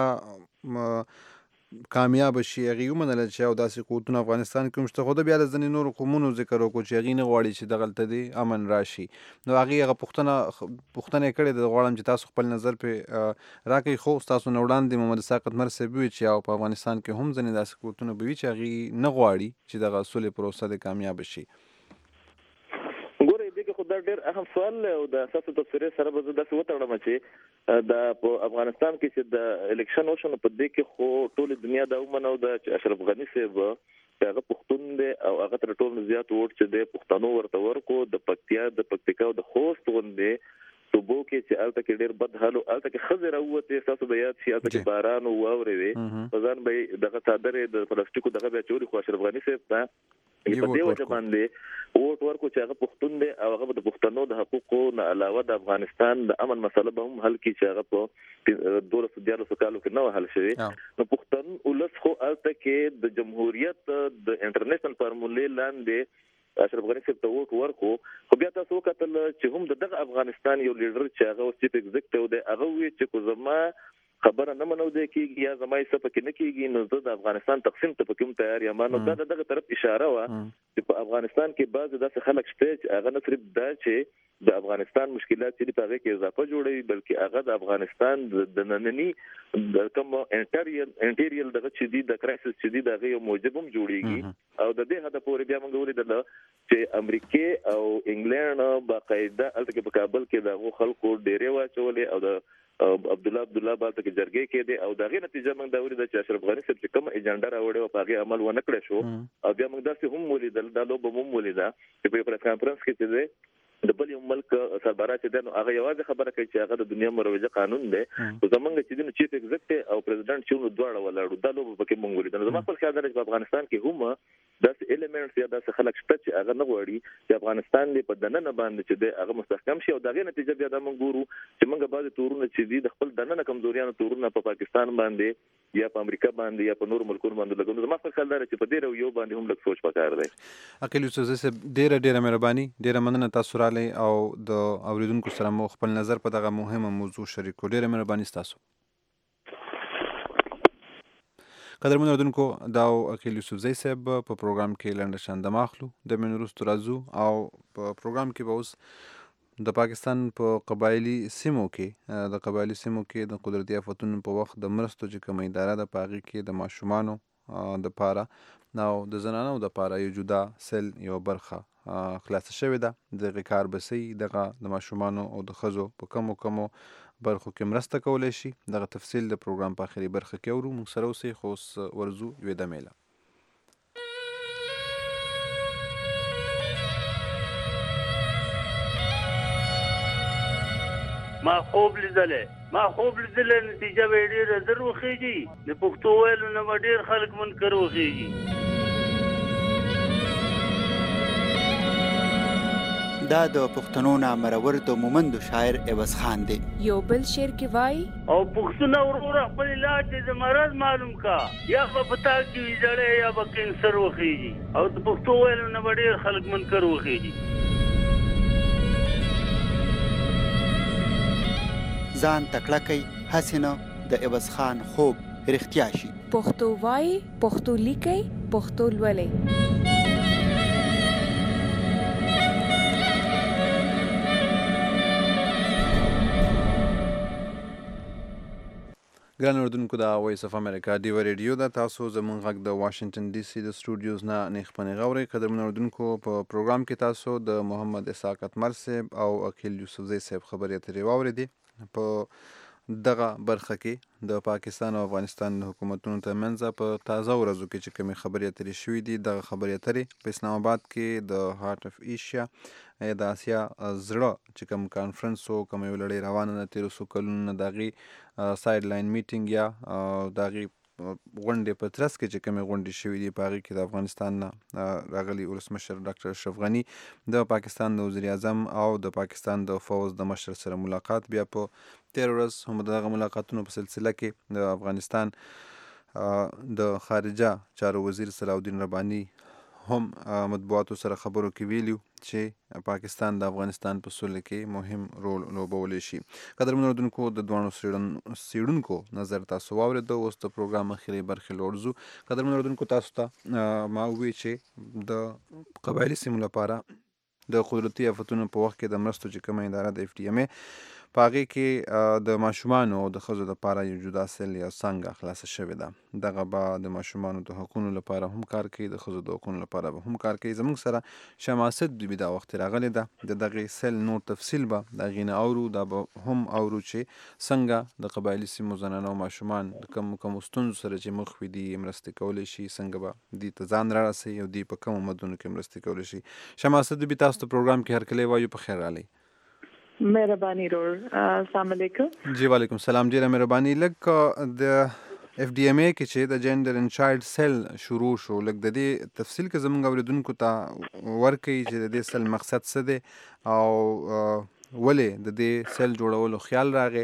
پروسه کامیاب شي هغه ومنل چې او داسې قوتونه افغانستان کې مشته خو د بیا د ځنې نور قومونو ذکر وکړو چې هغه نه غواړي چې دغلته دی امن راشي. نو هغه هغه پښتنه پښتنه کړي د غواړم چې تاسو خپل نظر په راکې خو تاسو نو وړاندې محمد اسحاق مرسب وی چې او په افغانستان کې هم ځنې داسې قوتونه به وي چې هغه نه غواړي چې دغه سولې پروسه د کامیاب شي. دا ډېر اهم سوال او د اساسو تفسیر سره به د څه وتړم چې د افغانستان کې چې د الیکشن وشو په دې کې خو ټول دنیا دا ومنو د اشرف غنی صاحب هغه پښتون دی او هغه تر ټولو زیات ووټ چې د پښتنو ورته ورکو د پکتیا د پکتیکا او د خوست غوندې صوبو کې چې الته کې ډېر بد حالو الته کې خزر اوته تاسو د یاد شي الته کې باران او واوري وي ځان به دغه صادره د پلاستیکو دغه به چوري خو اشرف غنی صاحب ته په دې وجه باندې ووټ ورکو چې هغه پښتون دی او هغه د پښتنو د حقوقو نه علاوه د افغانستان د امن مسله به هم حل کړي چې هغه په دوه سوه دیارلس کالو کې نو حل شوی. نو پښتون ولس خو الته کې د جمهوریت د انټرنیشنل فارمولې لاندې اشرف غنی صاحب ته ووټ ورکو خو بیا تاسو وکتل چې هم دغه افغانستان یو لیډر چې هغه چیف ایگزیکټیو دی هغه وی چې کو زما خبره نه منو دی کیږي یا زما یې سپک نه کیږي نو د افغانستان تقسیم ته پکوم تیار یم. نو دا دغه طرف اشاره و چې په افغانستان کې بعض داسې خلک شته چې هغه نه صرف دا چې د افغانستان مشکلات چې په هغه کې اضافه جوړوي بلکې هغه د افغانستان د نننی د کوم انټریل انټریل دغه چې دی د کرایسس چې دی دغه یو موجب هم جوړیږي او د دې هدف پورې بیا موږ ولیدل چې امریکا او انګلند باقاعده الته کې په کابل کې دغه خلکو ډېرې واچولې او د عبد الله عبد الله باته کې جرګې کې دي او دغه نتیجه موږ دا ولیدل چې اشرف غنی صاحب چې کوم ایجنډا راوړی او په هغه عمل ونه کړی شو او بیا موږ داسې هم ولیدل دا لوب هم ولیدا چې په پریس کانفرنس کې چې د بل یو ملک سربراہ چې دنو هغه یوازې خبره کوي چې هغه د دنیا مروجه قانون دی او زمونږ چې دنو چیف ایگزیکټیو او پریزیدنت چې نو دواړه ولاړو دا لوب پکې مونږ ولیدل. زما خپل خیال دی چې په افغانستان کې هم داسې الیمنټس یا داسې خلک شته چې هغه نه غواړي چې افغانستان دې په دننه باندې چې دی هغه مستحکم شي او دغه نتیجه بیا د موږ ګورو چې موږ بعضې تورونه چې دي د خپل دننه کمزوریانو تورونه په پاکستان باندې یا په امریکا باندې یا په نور ملکونو باندې لګول. زما خپل خیال دی چې په دې یو باندې هم لږ سوچ پکار دی. عقیل یوسف زه ډیره ډیره مهرباني ډیره مننه تاسو رالی او د اوریدونکو سره مو خپل نظر په دغه مهمه موضوع شریکو. ډیره مهرباني ستاسو. قدرمن اوریدونکو دا عقیل یوسفزی صاحب په پروګرام کې لنډه شانده ماخلو د من وروسته راځو او په پروګرام کې به اوس د پاکستان په قبایلی سیمو کې د قبایلی سیمو کې د قدرتي آفتونو په وخت د مرستو چې کومه اداره ده په هغې کې د ماشومانو د پاره او د زنانو د پاره یو جدا سیل یو برخه خلاصه شوې ده. دغه کار بسي دغه د ماشومانو او د ښځو په کمو کمو برخو کې مرسته کولی شي. دغه تفصیل د پروګرام په آخري برخه کې اورو. موږ سره اوسئ خو اوس ورځو یوې دمې له. ما خوب لیدلی ما خوب لیدل نتیجه به ډېره زر وخیږي د پښتو ویلو نه به ډېر خلک منکر وخیږي. دا د پښتنو نامرور د مومند شاعر عوض خان دی. یو بل شعر کې وای او پښتون وروره خپل علاج د مرض معلوم کا یا په پتا کې ویځړې یا په کینسر وخیږي او د پښتو ویلو نه ډېر خلک منکر وخیږي. ځان تکړه کوي هسې نه د عوض خان خوب رښتیا شي. پښتو وای، پښتو لیکي، پښتو لولي. ګران اردوونکو د وایس اف امریکا ډیو ریډیو دا تاسو زموږ غږ د واشنگټن ډي سي د سټوډیوز نه نیخپنې غوړې. قدرمن اردوونکو په پروګرام کې تاسو د محمد اسحاق اتمر صاحب او اکیل یوسفزی صاحب خبرې اترې واورېدې. په دغه برخه کې د پاکستان او افغانستان د حکومتونو ترمنځ په تازه ورځو کې چې کومې خبرې اترې شوي دي دغه خبرې اترې په اسلام آباد کې د هارت اف ایشیا د آسیا زړه چې کوم کانفرنس و کوم یو لړۍ روانه ده تېرو څو کلونو نه د هغې سایډ لاین میټینګ یا د هغې غونډې په ترڅ کې چې کومې غونډې شوي دي په هغې کې د افغانستان نه راغلي ولسمشر ډاکټر اشرف غني د پاکستان د وزیر اعظم او د پاکستان د فوز د مشر سره ملاقات. بیا په تېره ورځ هم د دغه ملاقاتونو په سلسله کې د افغانستان د خارجه چارو وزیر صلاح الدین رباني هم مطبوعاتو سره خبرو کې ویلي چې پاکستان د افغانستان په سوله کې مهم رول لوبولی شي. قدرمن اردوونکو د دواړو څېړونکو نظر تاسو واورېده. اوس د پروګرام اخري برخې لور ځو. قدرمن اردوونکو تاسو ته ما وویل چې د قبایلي سیمو لپاره د قدرتي آفتونو په وخت کې د مرستو چې کومه اداره د اف ډي ام ای په هغې کې د ماشومانو او د ښځو لپاره یو جدا سیل یا څانګه خلاصه شوې ده. دغه به د ماشومانو د حقونو لپاره هم کار کوي، د ښځو د حقونو لپاره به هم کار کوي. زموږ سره شاه ماسد بیبي دا وخت راغلې ده. د دغې سیل نور تفصیل به د هغې نه اورو. دا به هم اورو چې څنګه د قبایلي سیمو زنانه او ماشومان د کوم کومو ستونزو سره چې مخ وي دي مرستې کولی شي، څنګه به دوی ته ځان رارسوي او دوی په کومو مدونو کې مرستې کولی شي. شاه ماسد بیبي تاسو ته پروګرام کې هرکلی وایو. په خیر راغلی. مهرباني رور. السلام علیکم. جی وعلیکم السلام. ډیره مهرباني. لږ د اف ډي ام ای کې چې د جنډر اینډ چایلډ سیل شروع شو، لږ د دې تفصیل کې زموږ اوریدونکو ته ورکړئ چې د دې سیل مقصد څه دی او ولې د دې سیل جوړولو خیال راغی.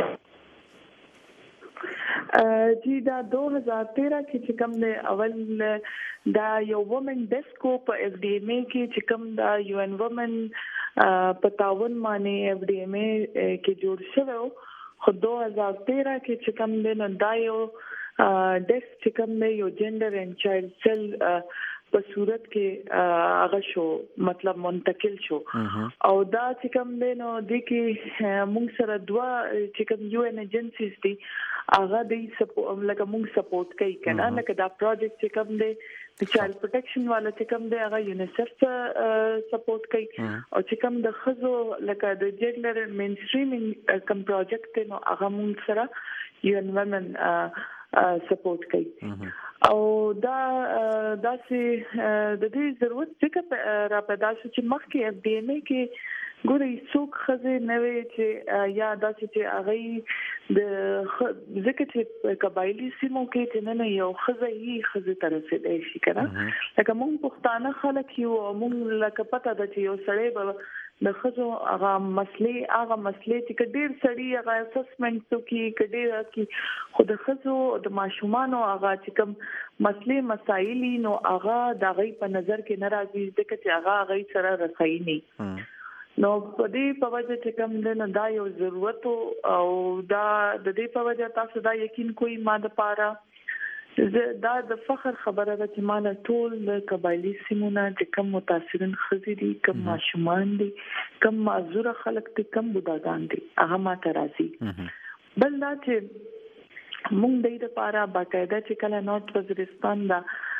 جی دا دو ہزار تیرہ کې چې کوم دی اول دا یو وومن ډیسکو په اف ډي ام ای کې چې کوم دا یو ان وومن په تعاون باندې اف ډي ام ای کې جوړ شوی. خو دو هزار تیرہ کې چې کوم دی نو دا یو ډیسک چې کوم دی یو جنډر اینډ چایلډ سیل په صورت کې هغه شو، مطلب منتقل شو. او دا چې کوم دی نو د کې موږ سره دوه چې کوم یو ان ایجنسیز دي هغه د سپورټ لکه موږ سپورټ کوي کنه، لکه دا پروجیکټ چې کوم دی د چایلډ پروټیکشن والا چې کوم دی هغه یونیسف سپورټ کوي. او چې کوم د ښځو لکه د جنډر مین سټریمینګ کوم پروجیکټ دی نو هغه موږ سره یو ان ومن سپورټ کوي. او دا داسې د دې ضرورت څنګه را پیدا شو چې مخکې اف ډي ام ای کې ګوري څوک ښځې نه وي چې یا داسې چې هغه د ځکه چې قبایلي سیمو کې چې نه یو ښځه یې ښځې ته رسېدی شي که نه. لکه موږ پښتانه خلک یو او موږ لکه پته ده چې یو سړی به د ښځو هغه مسلې هغه مسلې چې که ډېر سړي هغه اسسمنټ وکړي که ډېر کړي، خو د ښځو د ماشومانو هغه چې کوم مسلې مسایل نو هغه د هغوی په نظر کې نه راځي ځکه چې هغه هغوی سره رسایي نه. نو په دې په وجه چې کوم دی نو دا یو ضرورت او دا د دې په وجه تاسو دا یقین کوئ ما دپاره دا د فخر خبره ده چې ما له ټول د قبایلي سیمو نه چې کوم متاثرین ښځې دي، کوم ماشومان دي، کوم معذوره خلک دي، کوم بوډاګان دي، هغه ما ته راځي. بل دا چې موږ د دې لپاره باقاعده چې کله نورت وزیرستان دا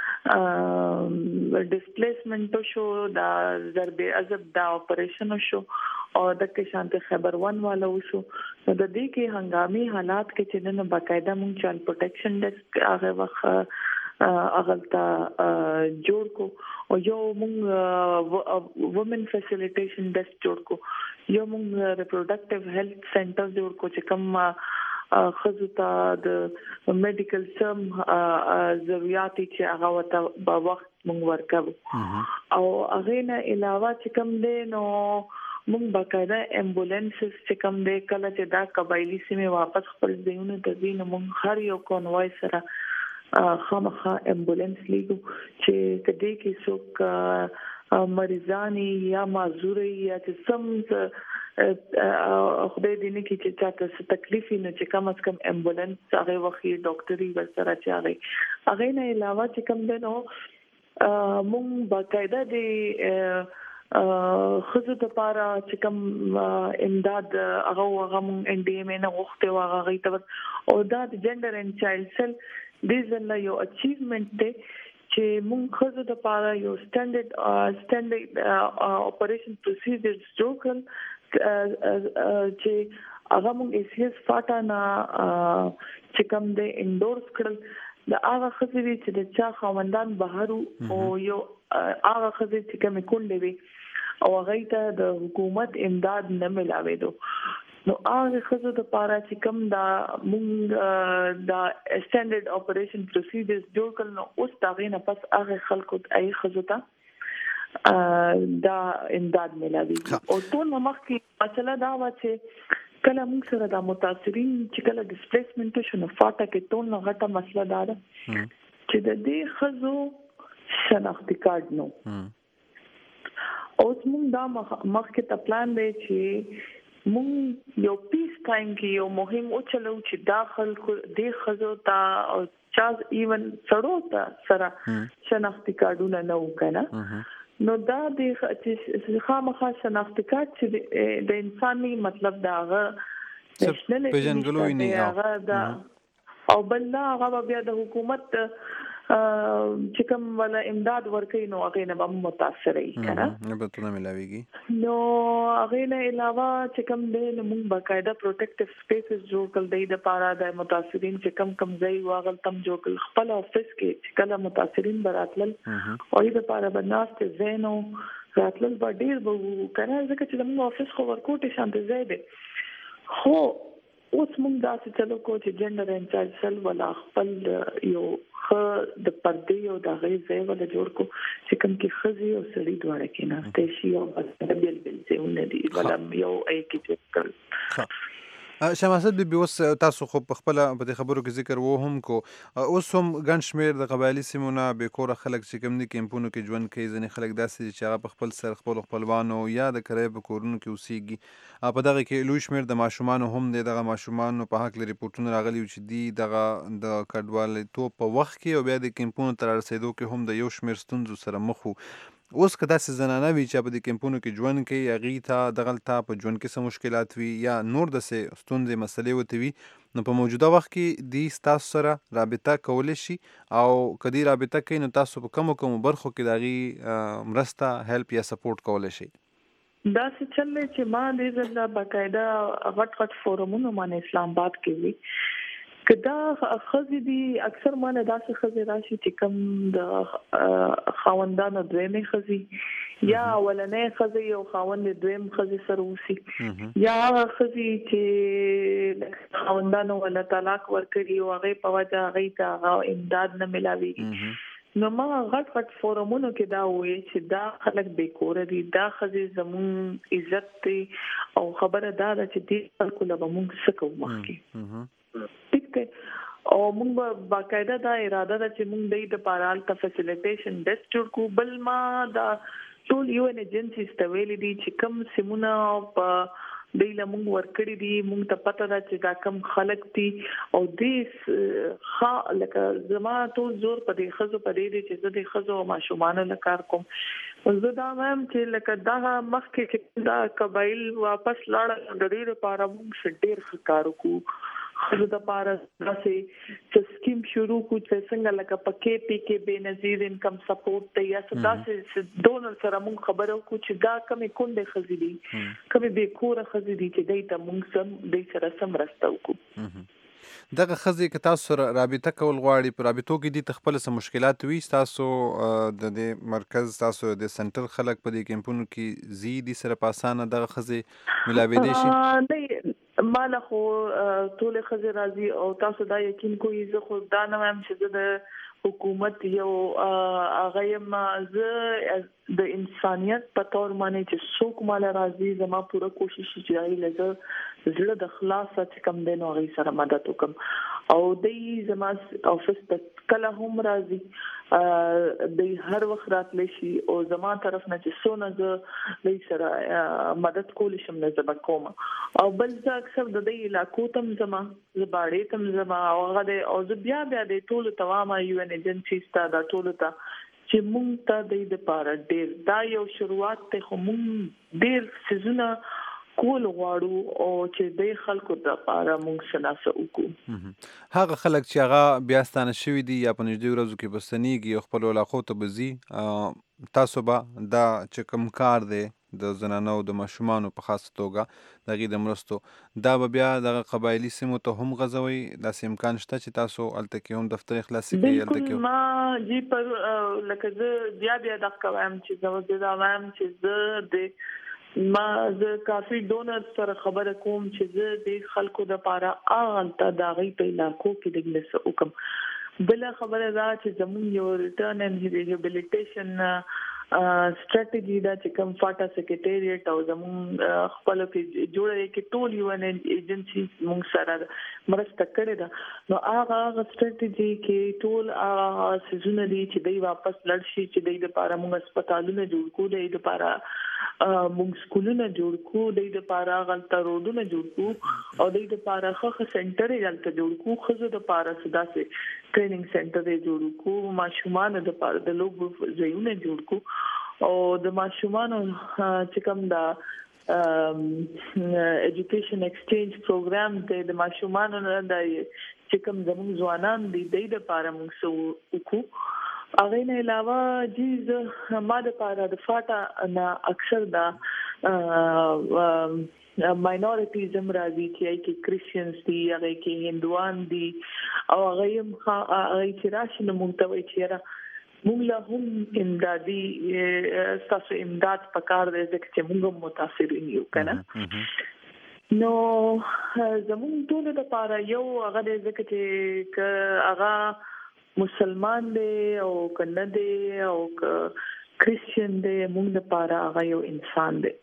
ډسپلیسمنټ شو، دا ضرب عضب دا اپریشن شو او د کشانت خبر ون والا وشو، نو د دې کې هنګامي حالات کې چې نن باقاعده مونږ چایلډ پروټیکشن ډیسک هغه وخت اغلتا جوړ کو او یو مونږ وومن فیسیلیټیشن ډیسک جوړ کو یو موږ ریپروډکټیو هیلث سنټر جوړ کو چې کوم خزو ته د میډیکل سم ضرورت چې هغه وته په وخت موږ ورکو او هغه نه علاوه چې کوم دی نو موږ باقاعده امبولانس چې کوم دی کله چې دا قبایلی سیمه واپس خپل ځایونه ته ځي نو موږ هر یو کونوای سره خامخا امبولانس لیګو چې کدی کې څوک مریضانی یا معذوري یا چې سم خدای دې نه کې چې چاته څه تکلیف نه چې کم از کم امبولانس هغه وخت ډاکټري ورسره چاري هغه نه علاوه چې کوم دی نو موږ باقاعده د خزو د پاره چې کوم امداد هغه هغه مونږ ان ډي ام نه وخته هغه غي ته او دا د جندر اند چایلډ سیل دې زنه یو اچیومنت دی چې مونږ خزو د پاره یو سټانډرډ سټانډرډ اپریشن پروسیجرز جوړ کړل چې هغه مونږ ایس ایس فاټا نه چې کوم دی انډورس کړل د هغه خزوی چې د چا خوندان بهرو او یو هغه خزوی چې کوم کولې وي او هغه ته د حکومت امداد نه ملاوي دو نو هغه خزو د پاره چې کوم دا مونږ دا سټانډرډ اپریشن پروسیجرز جوړ کړل نو اوس دا غینه پس هغه خلکو ای خزو ته دا امداد ملاوي او ټول مخکې مسله دا و چې کله موږ سره د متاثرین چې کله ډیسپلیسمنت شنو فاټه کې ټول نه غټه مسله ده چې د دې خزو شناختی کارت نو اوس موږ دا مخکې ته پلان دی چې موږ یو پیس ټایم کې یو مهم او چلو چې داخل د خزو ته او چاز ایون سړو ته سره شناختی کارتونه نه وکنه نو دا د چې خامخا شناختی کارت چې د انساني مطلب دا هغه نېشنل هغه دا او بل هغه بیا د حکومت چې کوم ولا امداد ورکړي نو هغه نه به متاثر وي کنه نه به ته ملاويږي نو هغه نه علاوه چې کوم د موږ باقاعده پروټیکټیو سپیسز جوړ کړل د پاره د متاثرین چې کم کم ځای واغل تم جوړ کړل خپل افیس کې چې کله متاثرین براتل او د پاره بناست زینو راتل به ډیر به کنه ځکه چې موږ افیس خو ورکوټي شانته ځای دی خو اوس موږ دا څه چلو کو چې جندر اند چایلډ سیل ولا خپل یو خ د پردې او د غي ځای ولا جوړ کو چې کوم کې خزي او سړی دواړه کې نه ستېشي او بل بل بل ځایونه دي ولا یو اي کې کړل شماسد بي اوس تاسو خو په خپل په خبرو کې ذکر وو هم کو اوس هم ګڼ شمیر د قبایلی سیمونه به کور خلک چې کوم دي کیمپونو کې ژوند کوي ځنې خلک داسې چې هغه په خپل سر خپل خپلوانو یا د کرای په کورونو کې اوسېږي په دغه کې لوی شمیر د ماشومان هم دي دغه ماشومان په حق لري ریپورتونه راغلي چې دي دغه د کډوالۍ تو په وخت کې او بیا د کیمپونو تر رسیدو کې هم د یو شمیر ستونزو سره مخ وو اوس که داسې زنانه وي چې په دې کیمپونو کې ژوند کوي هغې ته دغلته په ژوند کې څه مشکلات وي یا نور داسې ستونزې مسلې ورته وي نو په موجوده وخت کې دوی ستاسو سره رابطه کولی شي او که دوی رابطه کوي نو تاسو په کومو کومو برخو کې د هغې مرسته هیلپ یا سپورټ کولی شي داسې چل دی چې ما دې ځل باقاعده غټ غټ فورمونه باندې اسلام آباد کې وي کدا خزي دي اکثر مانه داسې خزي راشي چې کم د خاوندانو دویمه خزي یا ولنې خزي او خاوند دویم خزي سره وسی یا خزي چې خاوندانو ولا طلاق ورکړي او هغه په وجه هغه ته امداد نه ملاوي نو ما غټ غټ فورمونو کې دا وایي چې دا خلک بیکور دي دا خزي زمون عزت دي او خبره دا ده چې دې خلکو له موږ سکو مخکي او موږ باقاعده دا اراده ده چې موږ د پارال ته فیسیلیټیشن ډیسک جوړ کو بل ما دا ټول یو ان ایجنسیز ته ویلي دي چې کم سیمونه په دیله موږ ورکړي دي موږ ته پته ده چې دا کم خلک دي او دې خا لکه زما ټول زور په دې خزو په دې چې زه د خزو ماشومان له کار کوم زه دا وایم چې لکه دا مخکې چې دا قبایل واپس لاړ د دې لپاره موږ ډېر ښه کوو خو د پاره داسې چې سکیم شروع کو چې څنګه لکه پکې پی کې بے نظیر انکم سپورټ ته یا داسې ډونر سره موږ خبرو کو چې دا کمې کونډه خزيدي کمې به کور خزيدي چې دای ته موږ سم دای سره سم راستو کو دغه ښځې که تاسو سره رابطه کول غواړي په رابطو کې دي خپل څه مشکلات وي تاسو د دې مرکز تاسو د سنټر خلک په دې کیمپونو کې زی دي سره په اسانه دغه ښځې ملاوېدی شي؟ ماله خو ټول ښځې راځي او تاسو دا یقین کوئ زه خو دا نه وایم چې زه د حکومت یو هغه یم زه د انسانیت په تور باندې چې څوک مال راځي زما پوره کوشش چې هغه لږ زړه د خلاصه چې کم دین او غي سره مدد وکم او د زما افیس ته کله هم راځي د هر وخت راتلی شي او زما طرف نه چې سونه زه د سره مدد کول شم نه زما کوم او بل ځکه اکثر د دې علاقو تم زما زباړې تم زما او هغه او زه بیا بیا د ټول توامه یو ان ایجنسی ستا د ټول ته چې مونږ ته د دې لپاره ډېر دا یو شروعات ته خو مونږ ډېر سيزونه کول غواړو او چې د خلکو لپاره مونږ سناسه وکړو. هغه خلک چې هغه بیا ستانه شوي دي یا په نږدې ورځو کې بستنیږي او خپل علاقو ته بزي تاسو به دا چې کوم کار دی د زنانو د ماشومانو په خاصه توګه دغه د مرستو دا به بیا د قبایلی سیمو ته هم غځوي داسې امکان شته چې تاسو الته کې هم دفتر خلاصي کوي الته کې ما جی پر لکه زه بیا بیا د کوم چې زه دا وایم چې زه د ما زه کافي ډونر سره خبره کوم چې زه د خلکو د لپاره اغلطه داغي په علاقو کې د لسه وکم بل خبره دا چې زمون یو ریټرن اند ریهابیلیټیشن سټریټجی دا چې کوم فاټا سیکریټریټ او زمون خپل کې جوړه کې ټول یو ان ایجنسی موږ سره مرسته کړې ده نو هغه سټریټجی کې ټول هغه سيزونه دي چې دوی واپس لړ شي چې دوی لپاره موږ هسپتالونه جوړ کړو دوی لپاره موږ سکولونه جوړ کړو دوی لپاره غلطه روډونه جوړ کړو او دوی لپاره خخ سنټر یې غلطه جوړ کړو خزو لپاره سداسه ټریننګ سنټر یې جوړ کړو ماشومان لپاره د لوګو ځایونه جوړ کړو او د ماشومان چې کوم دا ایجوکیشن ایکسچینج پروګرام د ماشومان نه د چې کوم زموږ ځوانان دي د لپاره موږ سو وکړو هغه نه علاوه جیز ما د لپاره د فاټا نه اکثر دا ماینورټیزم راځي چې کرسچنز دي هغه کې هندوان دي او هغه هم هغه چې راشي نو موږ ته وایي چې موږ له هم امدادي تاسو امداد پکار دی چې موږ متاثرین یو کنه نو زموږ ټول د لپاره یو هغه د ځکه چې هغه مسلمان دی او کنه دی او کرسچن دی موږ د لپاره هغه یو انسان دی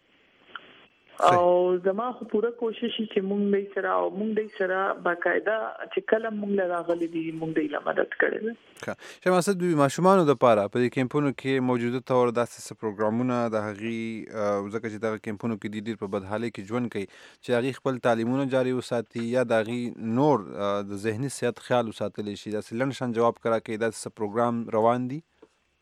او زما خو پوره کوشش چې مونږ دې سره او مونږ دې سره باقاعده چې کله مونږ راغلي دي مونږ دې لا مدد کړې ده. چې ما څه دوی ماشومان د لپاره په دې کیمپونو کې موجوده تور داسې پروګرامونه د هغي ځکه چې د کیمپونو کې د ډیر په بدحالي کې ژوند کوي چې هغه خپل تعلیمونه جاري وساتي یا د هغي نور د ذهني صحت خیال وساتل شي دا سلنشن جواب کرا کې دا څه پروګرام روان دي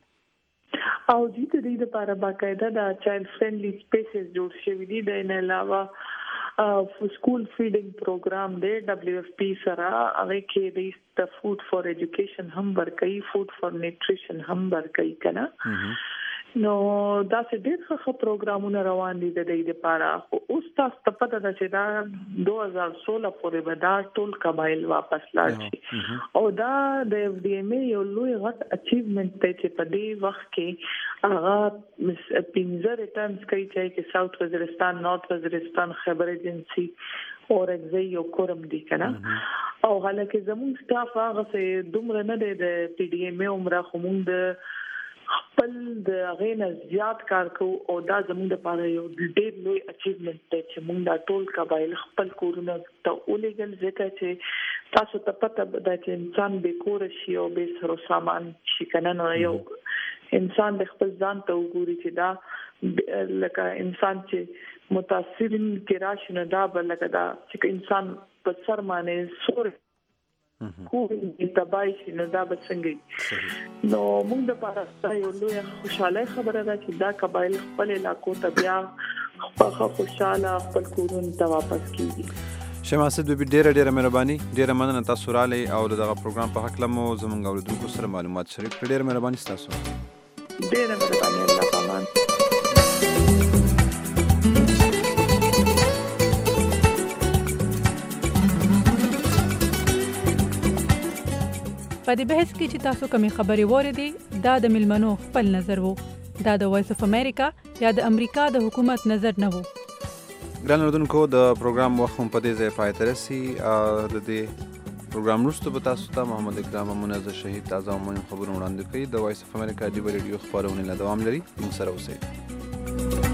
او د دې لپاره باقاعده د چایلډ فرندلی سپیسز جوړ شوی دي د نه علاوه سکول فیډینګ پروګرام دی دبليو اف پی سره هغه کې د فود فار ایجوکیشن هم ورکوي فود فار نیوټریشن هم ورکوي کنه نو دا څه ډېر ښه پروګرامونه روان دي د دې لپاره اوس تاسو ته پته ده چې دا دوه هزار سولہ پورې به دا ټول قبایل واپس لاړ شي او دا د اف ډي ایم یو لوی غټ اچیومنت دی چې په دې وخت کې هغه پنځه ریټرنز کوي چې ساوث وزیرستان نارث وزیرستان خیبر ایجنسی اور اگزی یو کورم دی کنه او حالکه زموږ سټاف هغه څه دومره نه دی د پی ډي ایم عمره خموږ د خپل د غینه زیات کار کو او دا زموږ لپاره یو ډېر لوی اچیومنت دی چې موږ دا ټول قبایل خپل کورونه ته ولېږل ځکه چې تاسو ته پته ده چې انسان به کور شي او به سره سامان شي کنه نو یو انسان د خپل ځان ته وګوري چې دا لکه انسان چې متاثرین کې راشي نه دا بل لکه دا چې انسان په سر باندې سور خو تبای شي نو دا بڅنګي نو موږ د پاره یو لوی خوشاله خبره ده چې دا قبایل خپل علاقو ته بیا خپل خوشاله خپل کورونه ته واپس کیږي. شماسد به ډیره ډیره مهرباني ډیره مننه تاسو را لې او دغه پروګرام په حق لمو زمونږ اوریدونکو سره معلومات شریک کړئ. ډیره مهرباني تاسو. ډیره مهرباني الله پامان. په دې بحث کې چې تاسو کومې خبرې واورېدې دا د ملمنو خپل نظر وو. دا د وایس اف امریکا یا د امریکا د حکومت نظر نه وو. ګران اردوونکو د پروګرام وخت هم په دې ځای پای ته رسي. د دې پروګرام وروسته به تاسو ته محمد اکرام منظر شهید تازه او مهم خبرونه وړاندې کوي. د وایس اف امریکا ډیو ریډیو خبرونه له دوام لري. موږ سره اوسئ.